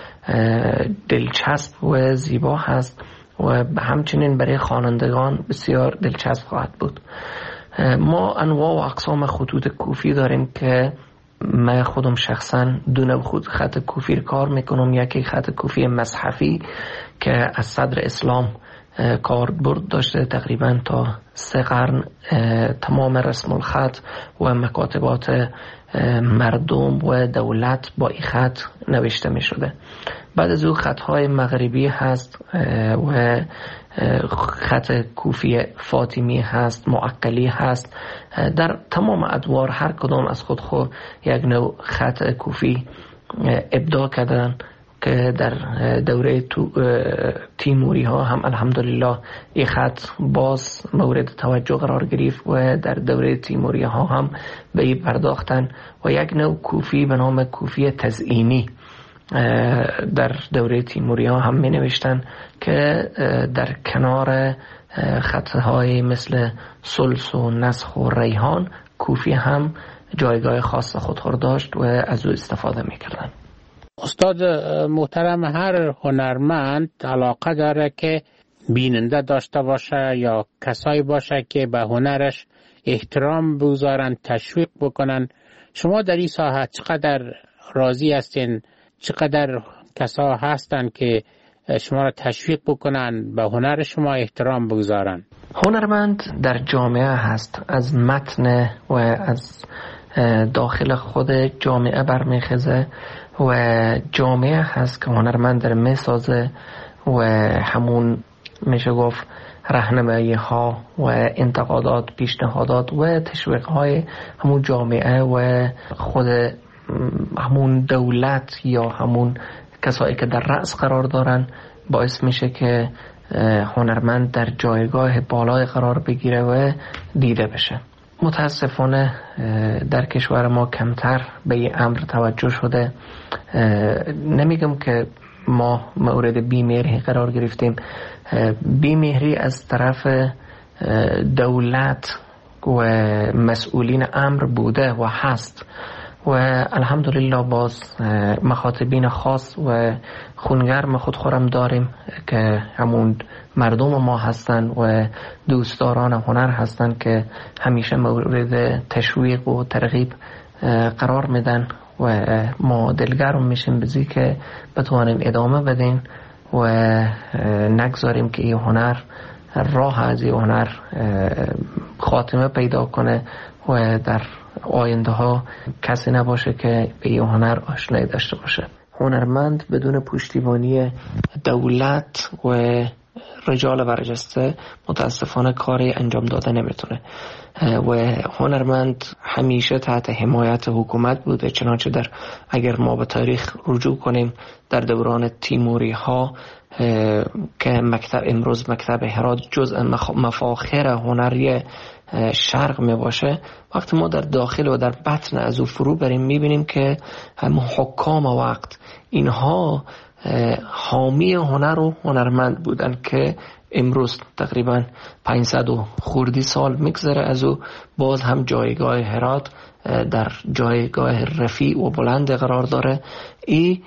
دلچسب و زیبا هست و همچنین برای خوانندگان بسیار دلچسب خواهد بود. ما انواع و اقسام خطوط کوفی داریم که من خودم شخصا دو نوع خط کوفی کار میکنم. یکی خط کوفی مصحفی که از صدر اسلام کاربرد داشته، تقریبا تا سه قرن تمام رسم الخط و مکاتبات مردم و دولت با این خط نوشته می شده. بعد از او خطهای مغربی هست و خط کوفی فاطمی هست، معقلی هست. در تمام ادوار هر کدام از خود خود یک نوع خط کوفی ابداع کردن که در دوره تیموری ها هم الحمدلله این خط باز مورد توجه قرار گرفت و در دوره تیموری ها هم به این پرداختن و یک نوع کوفی به نام کوفی تزئینی در دوره تیموری ها هم می نوشتن که در کنار خطهای مثل سلس و نسخ و ریحان کوفی هم جایگاه خاص خود داشت و از او استفاده می کردن. استاد محترم، هر هنرمند علاقه داره که بیننده داشته باشه یا کسایی باشه که به هنرش احترام بگذارن، تشویق بکنن. شما در این ساحت چقدر راضی هستین؟ چقدر کسا هستن که شما را تشویق بکنن، به هنر شما احترام بگذارن؟ هنرمند در جامعه هست، از متن و از داخل خود جامعه برمیخزه و جامعه هست که هنرمند در میسازه و همون میشه گفت راهنمایی ها و انتقادات، پیشنهادات و تشویق های همون جامعه و خود همون دولت یا همون کسایی که در رأس قرار دارن باعث میشه که هنرمند در جایگاه بالای قرار بگیره و دیده بشه. متاسفانه در کشور ما کمتر به این امر توجه شده. نمیگم که ما مورد بیمهری قرار گرفتیم. بیمهری از طرف دولت و مسئولین امر بوده و هست و الحمدلله باز مخاطبین خاص و خونگرم خود خورم داریم که همون مردم ما هستن و دوستداران هنر هستن که همیشه مورد تشویق و ترغیب قرار میدن و ما دلگرم میشیم بزی که بتوانیم ادامه بدیم و نگذاریم که این هنر راه از این هنر خاتمه پیدا کنه و در آینده ها کسی نباشه که به این هنر آشنایی داشته باشه. هنرمند بدون پشتیبانی دولت و رجال برجسته متاسفانه کاری انجام داده نمیتونه و هنرمند همیشه تحت حمایت حکومت بوده. چنانچه در اگر ما به تاریخ رجوع کنیم در دوران تیموری ها که مکتب امروز مکتب هرات جزء مفاخر هنری شرق می باشه، وقتی ما در داخل و در بطن از او فرو بریم میبینیم که هم حکام وقت اینها حامی هنر و هنرمند بودن که امروز تقریبا پانصد و خوردی سال میگذره از او باز هم جایگاه هرات در جایگاه رفیع و بلند قرار داره. این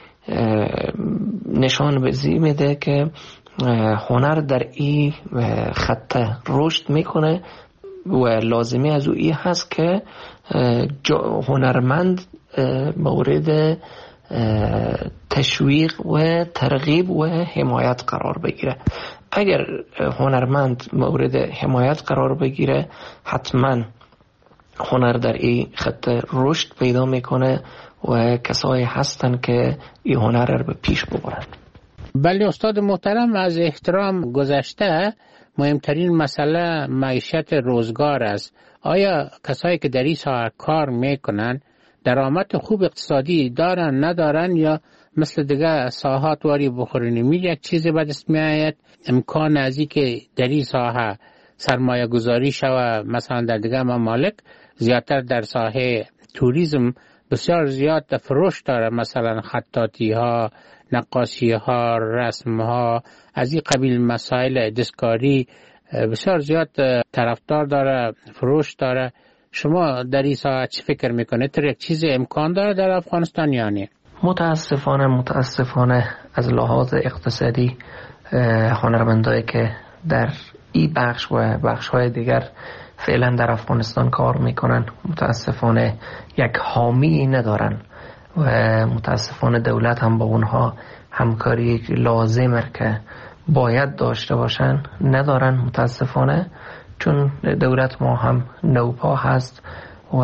نشان بزی میده که هنر در این خط رشد میکنه و لازمی از او این هست که هنرمند مورد تشویق و ترغیب و حمایت قرار بگیره. اگر هنرمند مورد حمایت قرار بگیره حتما هنر در این خط رشد پیدا میکنه و کسایی هستن که این هنر رو به پیش ببرن. بله استاد محترم، از احترام گذشته مهمترین مسئله معیشت روزگار است. آیا کسایی که در این ساحه کار میکنن درآمد خوب اقتصادی دارن ندارن یا مثل دیگه ساحات واری بخورین میل یک چیزی به دست میآید؟ امکان ازی که در این ساحه سرمایه گذاری شوه مثلا در دیگه ممالک زیادتر در ساحه توریسم بسیار زیاد فروش داره، مثلا خطاطی ها، نقاشی ها، رسم ها، از این قبیل مسائل دستکاری بسیار زیاد طرفدار داره، فروش داره. شما در این ساعت چی فکر میکنید؟ تر یک چیز امکان داره در افغانستان یا نه؟ متاسفانه متاسفانه از لحاظ اقتصادی هنرمندایی که در این بخش و بخش های دیگر فعلا در افغانستان کار میکنن متاسفانه یک حامی ندارن و متاسفانه دولت هم با اونها همکاری لازمه که باید داشته باشن ندارن متاسفانه، چون دولت ما هم نوپا هست و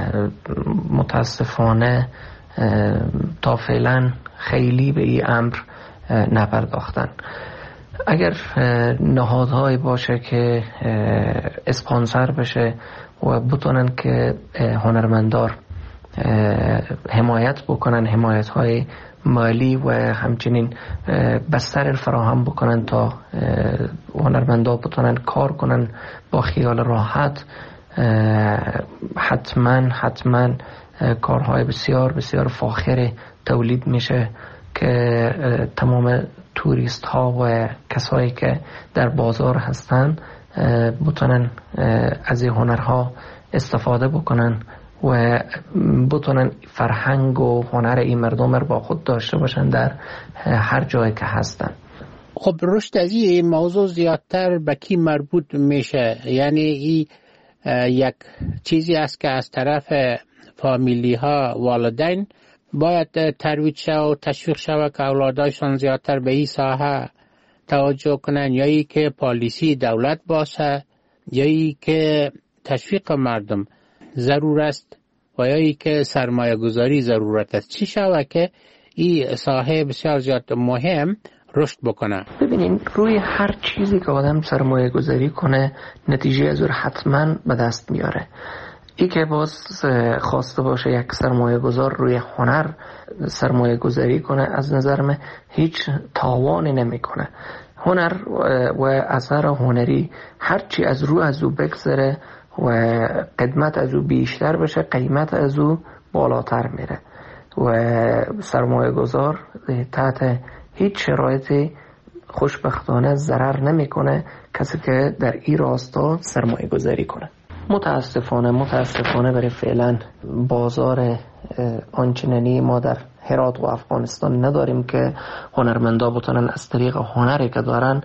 متاسفانه تا فعلا خیلی به این امر نپرداختن. اگر نهادهایی باشه که اسپانسر بشه و بتونن که هنرمندار حمایت بکنن، حمایت های مالی و همچنین بستر فراهم بکنن تا هنرمندا بتونن کار کنن با خیال راحت، حتما حتما کارهای بسیار بسیار فاخر تولید میشه که تمام توریست ها و کسایی که در بازار هستن بتونن از این هنرها استفاده بکنن و بتونن فرهنگ و هنر این مردم رو با خود داشته باشن در هر جایی که هستن. خب رشد از این موضوع زیادتر به کی مربوط میشه؟ یعنی این یک چیزی است که از طرف فامیلی ها، والدین باید ترویج شود و تشویق شود که اولادایشان زیادتر به این ساحه توجه کنن، یا ای که پالیسی دولت باشه، یا ای که تشویق مردم ضرور است، و یا ای که سرمایه گذاری ضرورت است. چی شود که این ساحه بسیار زیاد مهم رشد بکنه؟ ببینین روی هر چیزی که آدم سرمایه گذاری کنه نتیجه از اون حتما به دست میاره. ای که باز خواسته باشه یک سرمایه گذار روی هنر سرمایه گذاری کنه، از نظر من هیچ تاوانی نمی کنه. هنر و اثر هنری هرچی از رو از او بگذره و قدمت از او بیشتر بشه، قیمت از او بالاتر میره و سرمایه گذار تحت هیچ شرایطی خوشبختانه ضرر نمیکنه کسی که در این راستا سرمایه گذاری کنه. متاسفانه متاسفانه برای فعلا بازار آنچنانی ما در هرات و افغانستان نداریم که هنرمندا بتونن از طریق هنری که دارن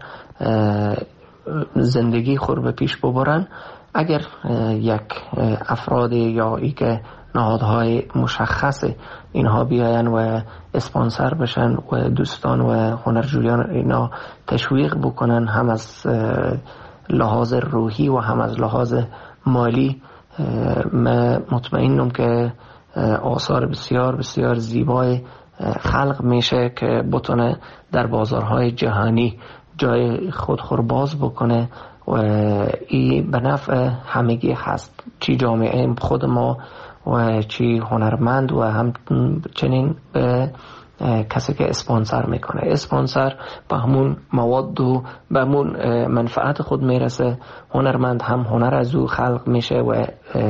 زندگی خود به پیش ببرن. اگر یک افراد یا ای که نهادهای مشخص اینها بیاین و اسپانسر بشن و دوستان و هنرجویان اینا تشویق بکنن، هم از لحاظ روحی و هم از لحاظ مالی، من مطمئنم که آثار بسیار بسیار زیبای خلق میشه که بتونه در بازارهای جهانی جای خود خورباز بکنه و این به نفع همگی هست، چی جامعه خود ما و چی هنرمند و همچنین به کسی که اسپانسر میکنه. اسپانسر به همون مواد و به همون منفعت خود میرسه، هنرمند هم هنر از او خلق میشه و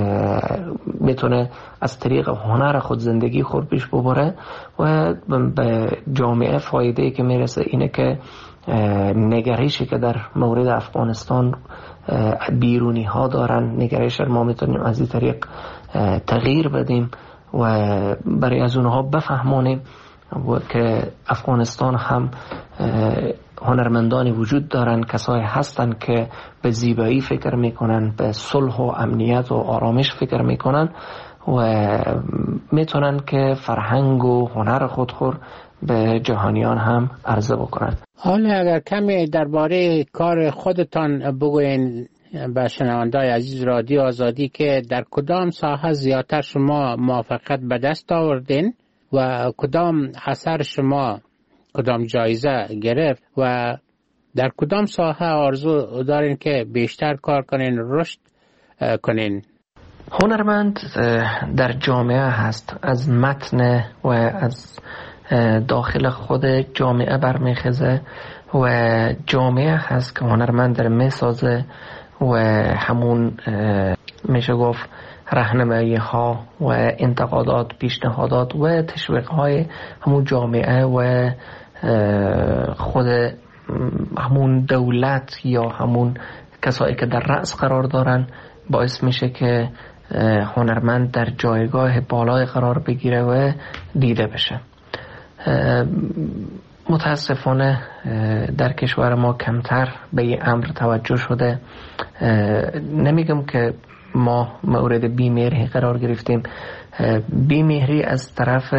میتونه از طریق هنر خود زندگی خود پیش ببره و به جامعه فایده که میرسه اینه که نگرشی که در مورد افغانستان بیرونی ها دارن، نگرش ما میتونیم از این طریق تغییر بدیم و برای از اونها بفهمونیم و که افغانستان هم هنرمندانی وجود دارن، کسایی هستن که به زیبایی فکر میکنن، به صلح و امنیت و آرامش فکر میکنن و میتونن که فرهنگ و هنر خودخور به جهانیان هم عرضه بکنن. حالا اگر کمی درباره کار خودتان بگوین به شنونده‌های عزیز رادیو آزادی که در کدام ساحه زیادتر شما موفقیت به دست آوردین و کدام اثر شما کدام جایزه گرفت و در کدام ساحه آرزو دارین که بیشتر کار کنین، رشد کنین؟ هنرمند در جامعه هست، از متن و از داخل خود جامعه برمیخزه و جامعه هست که هنرمند در میسازه و همون میشه گفت راهنمایی ها و انتقادات، پیشنهادات و تشویق های همون جامعه و خود همون دولت یا همون کسایی که در رأس قرار دارن باعث میشه که هنرمند در جایگاه بالای قرار بگیره و دیده بشه. متاسفانه در کشور ما کمتر به این امر توجه شده. نمیگم که ما مورد بیمهری قرار گرفتیم. بیمهری از طرف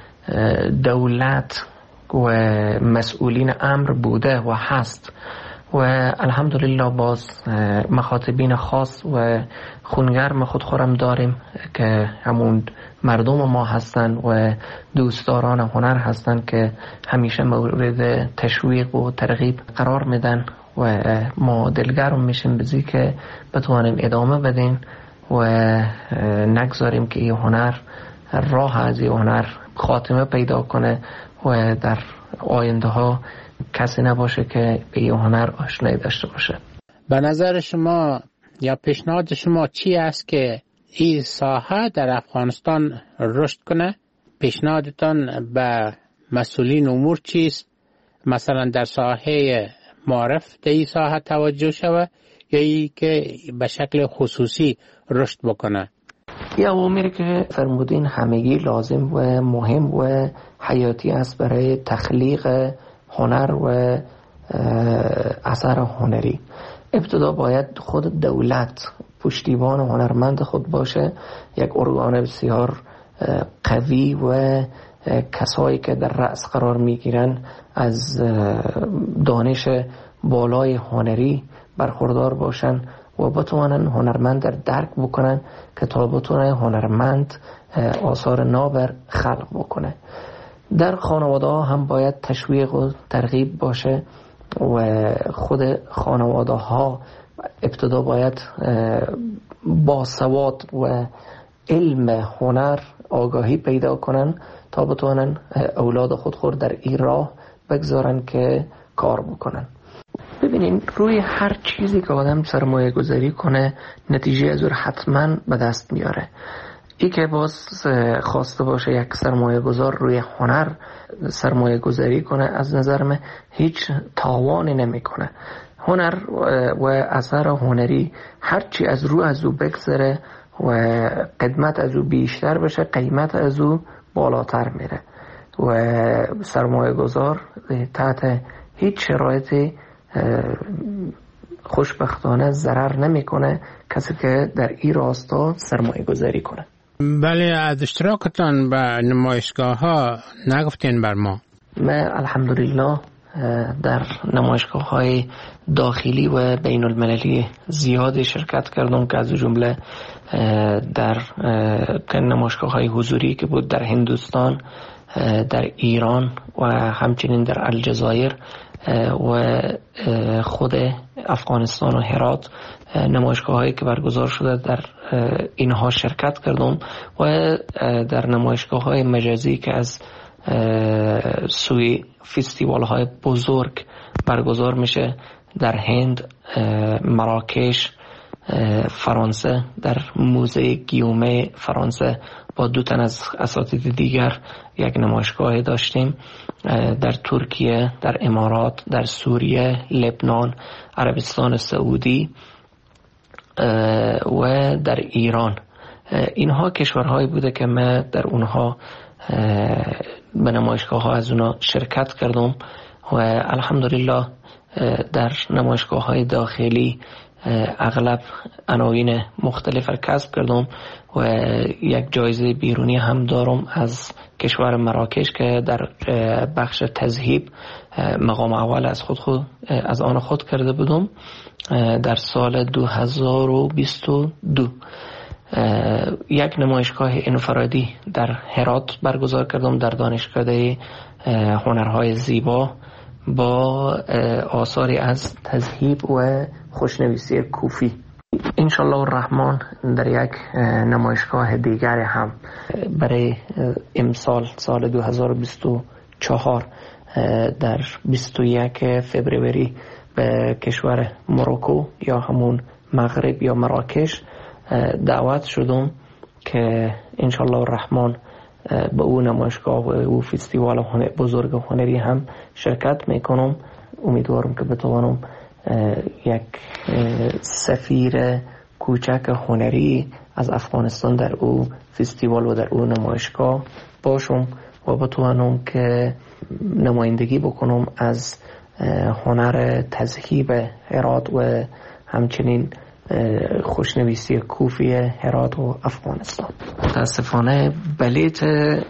دولت و مسئولین امر بوده و هست و الحمدلله باز مخاطبین خاص و خونگرم خودخورم داریم که همون مردم ما هستن و دوستداران هنر هستن که همیشه مورد تشویق و ترغیب قرار میدن و ما دلگرم میشیم بزی که بتوانیم ادامه بدیم و نگذاریم که این هنر راه از این هنر خاتمه پیدا کنه و در آینده ها کسی نباشه که به این هنر آشنایی داشته باشه. به نظر شما یا پیشنهاد شما چی است که این ساحه در افغانستان رشد کنه؟ پیشنهادتان به مسئولین امور چیست؟ مثلا در ساحه معرف در این ساحه توجه شود یا ای که به شکل خصوصی رشد بکنه؟ یا امری که فرمودین همگی لازم و مهم و حیاتی است برای تخلیق هنر و اثر هنری. ابتدا باید خود دولت پشتیبان هنرمند خود باشه، یک ارگان بسیار قوی و کسایی که در رأس قرار میگیرن از دانش بالای هنری برخوردار باشن و بتوانن هنرمند در درک بکنن که تا بتونه هنرمند آثار نابر خلق بکنه. در خانواده ها هم باید تشویق و ترغیب باشه و خود خانواده ها ابتدا باید با سواد و علم هنر آگاهی پیدا کنن تا بتونن اولاد خود خود در این راه بگذارن که کار بکنن. ببینین روی هر چیزی که آدم سرمایه گذاری کنه نتیجه از اون حتما به دست میاره. ای که باز خواسته باشه یک سرمایه گذار روی هنر سرمایه گذاری کنه از نظر من هیچ تاوانی نمی کنه. هنر و اثر هنری هرچی از رو از او بگذره و قدمت از او بیشتر بشه قیمت از او بالاتر میره و سرمایه گذار تحت هیچ شرایطی خوشبختانه ضرر نمیکنه کسی که در این راستا سرمایه گذاری کنه. بله، از اشتراکتان به نمایشگاه ها نگفتین بر ما. من الحمدلله در نمایشگاه های داخلی و بین المللی زیادی شرکت کردم که از جمله در نمایشگاه های حضوری که بود در هندوستان، در ایران و همچنین در الجزایر و خود افغانستان و هرات نمایشگاه هایی که برگزار شده در اینها شرکت کردم و در نمایشگاه های مجازی که از سوی فستیوال های بزرگ برگزار میشه در هند، مراکش، فرانسه، در موزه گیومه فرانسه با دو تن از اساتید دیگر یک نمایشگاه داشتیم. در ترکیه، در امارات، در سوریه، لبنان، عربستان سعودی و در ایران. اینها کشورهایی بوده که من در اونها به نمایشگاه ها از اونها شرکت کردم و الحمدلله در نمایشگاه های داخلی اغلب عناوین مختلف را کسب کردم و یک جایزه بیرونی هم دارم از کشور مراکش که در بخش تذهیب مقام اول از خود, خود از آن خود کرده بودم در سال دو هزار و بیست و دو. یک نمایشگاه انفرادی در هرات برگزار کردم در دانشکده هنرهای زیبا با آثاری از تذهیب و خوشنویسی کوفی. انشالله الرحمن در یک نمایشگاه دیگر هم برای امسال سال دو هزار و بیست و چهار در بیست و یک فوریه به کشور مراکو یا همون مغرب یا مراکش دعوت شدم که انشالله الرحمن به اون نمایشگاه و او فستیوال بزرگ هنری هم شرکت میکنم. امیدوارم که بتوانم یک سفیر کوچک هنری از افغانستان در او فستیوال و در او نمایشگاه باشم و بتوانم که نمایندگی بکنم از هنر تذهیب هرات و همچنین خوشنویسی کوفی هرات و افغانستان. متاسفانه بلیت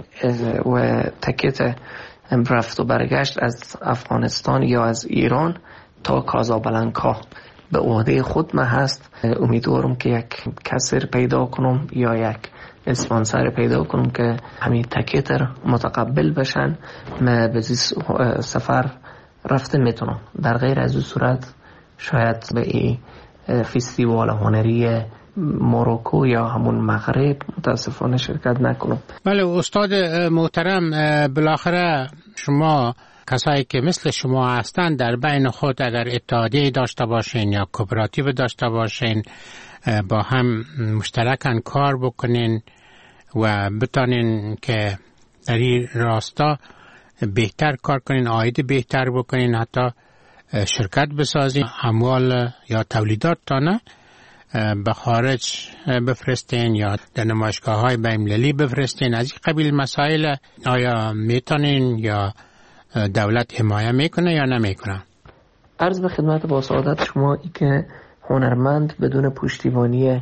و تکت رفت و برگشت از افغانستان یا از ایران تا کازابلانکا به عهده خود من هست. امیدوارم که یک کسر پیدا کنم یا یک اسپانسر پیدا کنم که همین تکت متقبل بشن من به سفر رفته میتونم. در غیر از این صورت شاید به این فستیوال هنری مروکو یا همون مغرب متاسفانه شرکت نکنم. بله استاد محترم، بالاخره شما کسایی که مثل شما هستند در بین خود اگر اتحادیه داشته باشین یا کوپراتیو داشته باشین با هم مشترکاً کار بکنین و بتانین که در این راستا بهتر کار کنین، عاید بهتر بکنین، حتی شرکت بسازین، اموال یا تولیداتتان به خارج بفرستین یا در نمایشگاه های بین‌المللی بفرستین. از این قبیل مسائل آیا میتونین یا دولت حمایه میکنه یا نمیکنه؟ عرض به خدمت با سعادت شما ای که هنرمند بدون پشتیبانی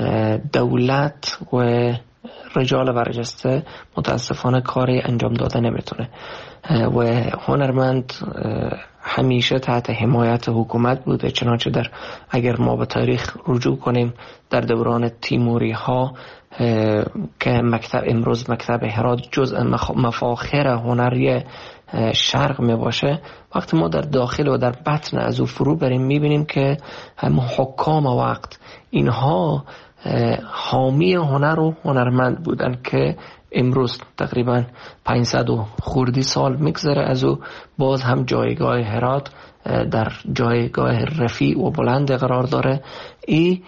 دولت و رجال برجسته متاسفانه کاری انجام داده نمیتونه و هنرمند همیشه تحت حمایت حکومت بوده. چنانچه در اگر ما به تاریخ رجوع کنیم در دوران تیموری ها که مکتب امروز مکتب هرات جزء مفاخر هنری شرق می باشه، وقتی ما در داخل و در بطن از او فرو بریم میبینیم که هم حکام وقت اینها حامی هنر و هنرمند بودن که امروز تقریبا پانصد و خوردی سال میگذره از او باز هم جایگاه هرات در جایگاه رفیع و بلند قرار داره. این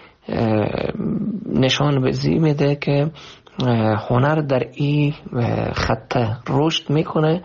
نشان بزی میده که هنر در این خط رشد میکنه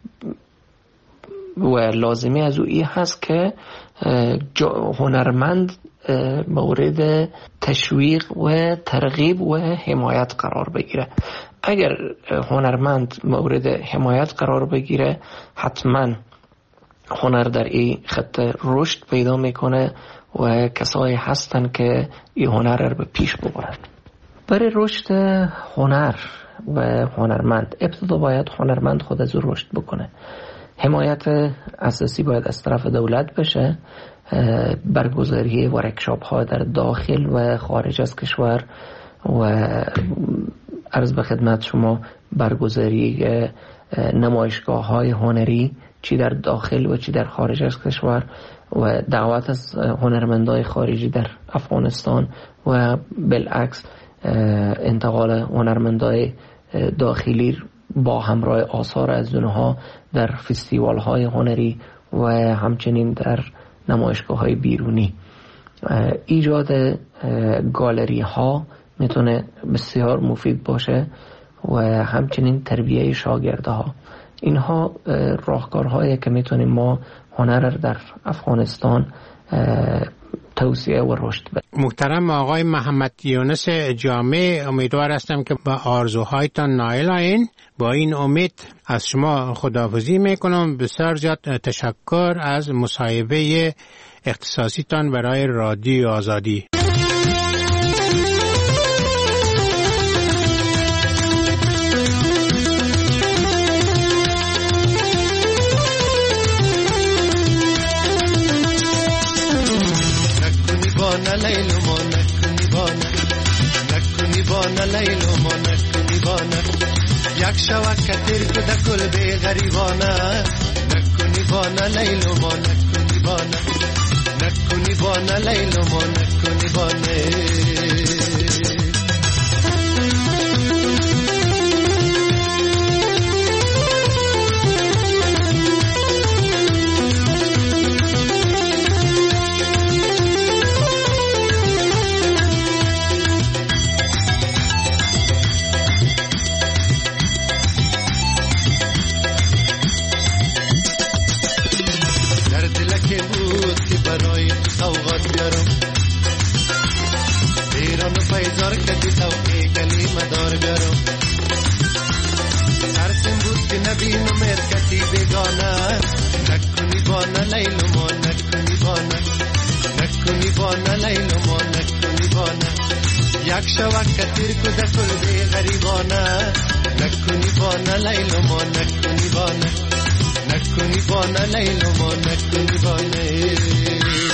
و لازمی از او این هست که هنرمند مورد تشویق و ترغیب و حمایت قرار بگیره. اگر هنرمند مورد حمایت قرار بگیره حتما هنر در این خط رشد پیدا میکنه و کسایی هستن که این هنر رو به پیش ببرن. برای رشد هنر و هنرمند ابتدا باید هنرمند خود از او رشد بکنه. حمایت اساسی باید از طرف دولت بشه، برگزاری ورکشاپ ها در داخل و خارج از کشور و عرض به خدمت شما برگزاری نمایشگاه های هنری چی در داخل و چی در خارج از کشور و دعوت از هنرمندای خارجی در افغانستان و بالعکس انتقال هنرمندای داخلی با همراه آثار از اونها در فستیوال های هنری و همچنین در نمایشگاه های بیرونی. ایجاد گالری ها میتونه بسیار مفید باشه و همچنین تربیه شاگرده ها. اینها راهکارهایی که میتونیم ما هنر در افغانستان توسعه و رشد بدیم. محترم آقای محمد یونس جامع، امیدوار هستم که با آرزوهایتان نائل آیین. با این امید از شما خداحافظی میکنم. بسیار زیاد تشکر از مصاحبه اختصاصیتان برای رادیو آزادی. لیلو ما نکنی بانه نکنی بانه لیلو ما نکنی بانه یک شوک کتیر کده کل بی غریبانه نکنی بانه لیلو ما نکنی بانه نکنی بانه لیلو ما نکنی بانه برای نکنی بانه لیلو ما نکنی بانه یک شوک کتیر کده کل بی غریبانه نکنی بانه لیلو ما نکنی بانه نکنی بانه لیلو ما نکنی بانه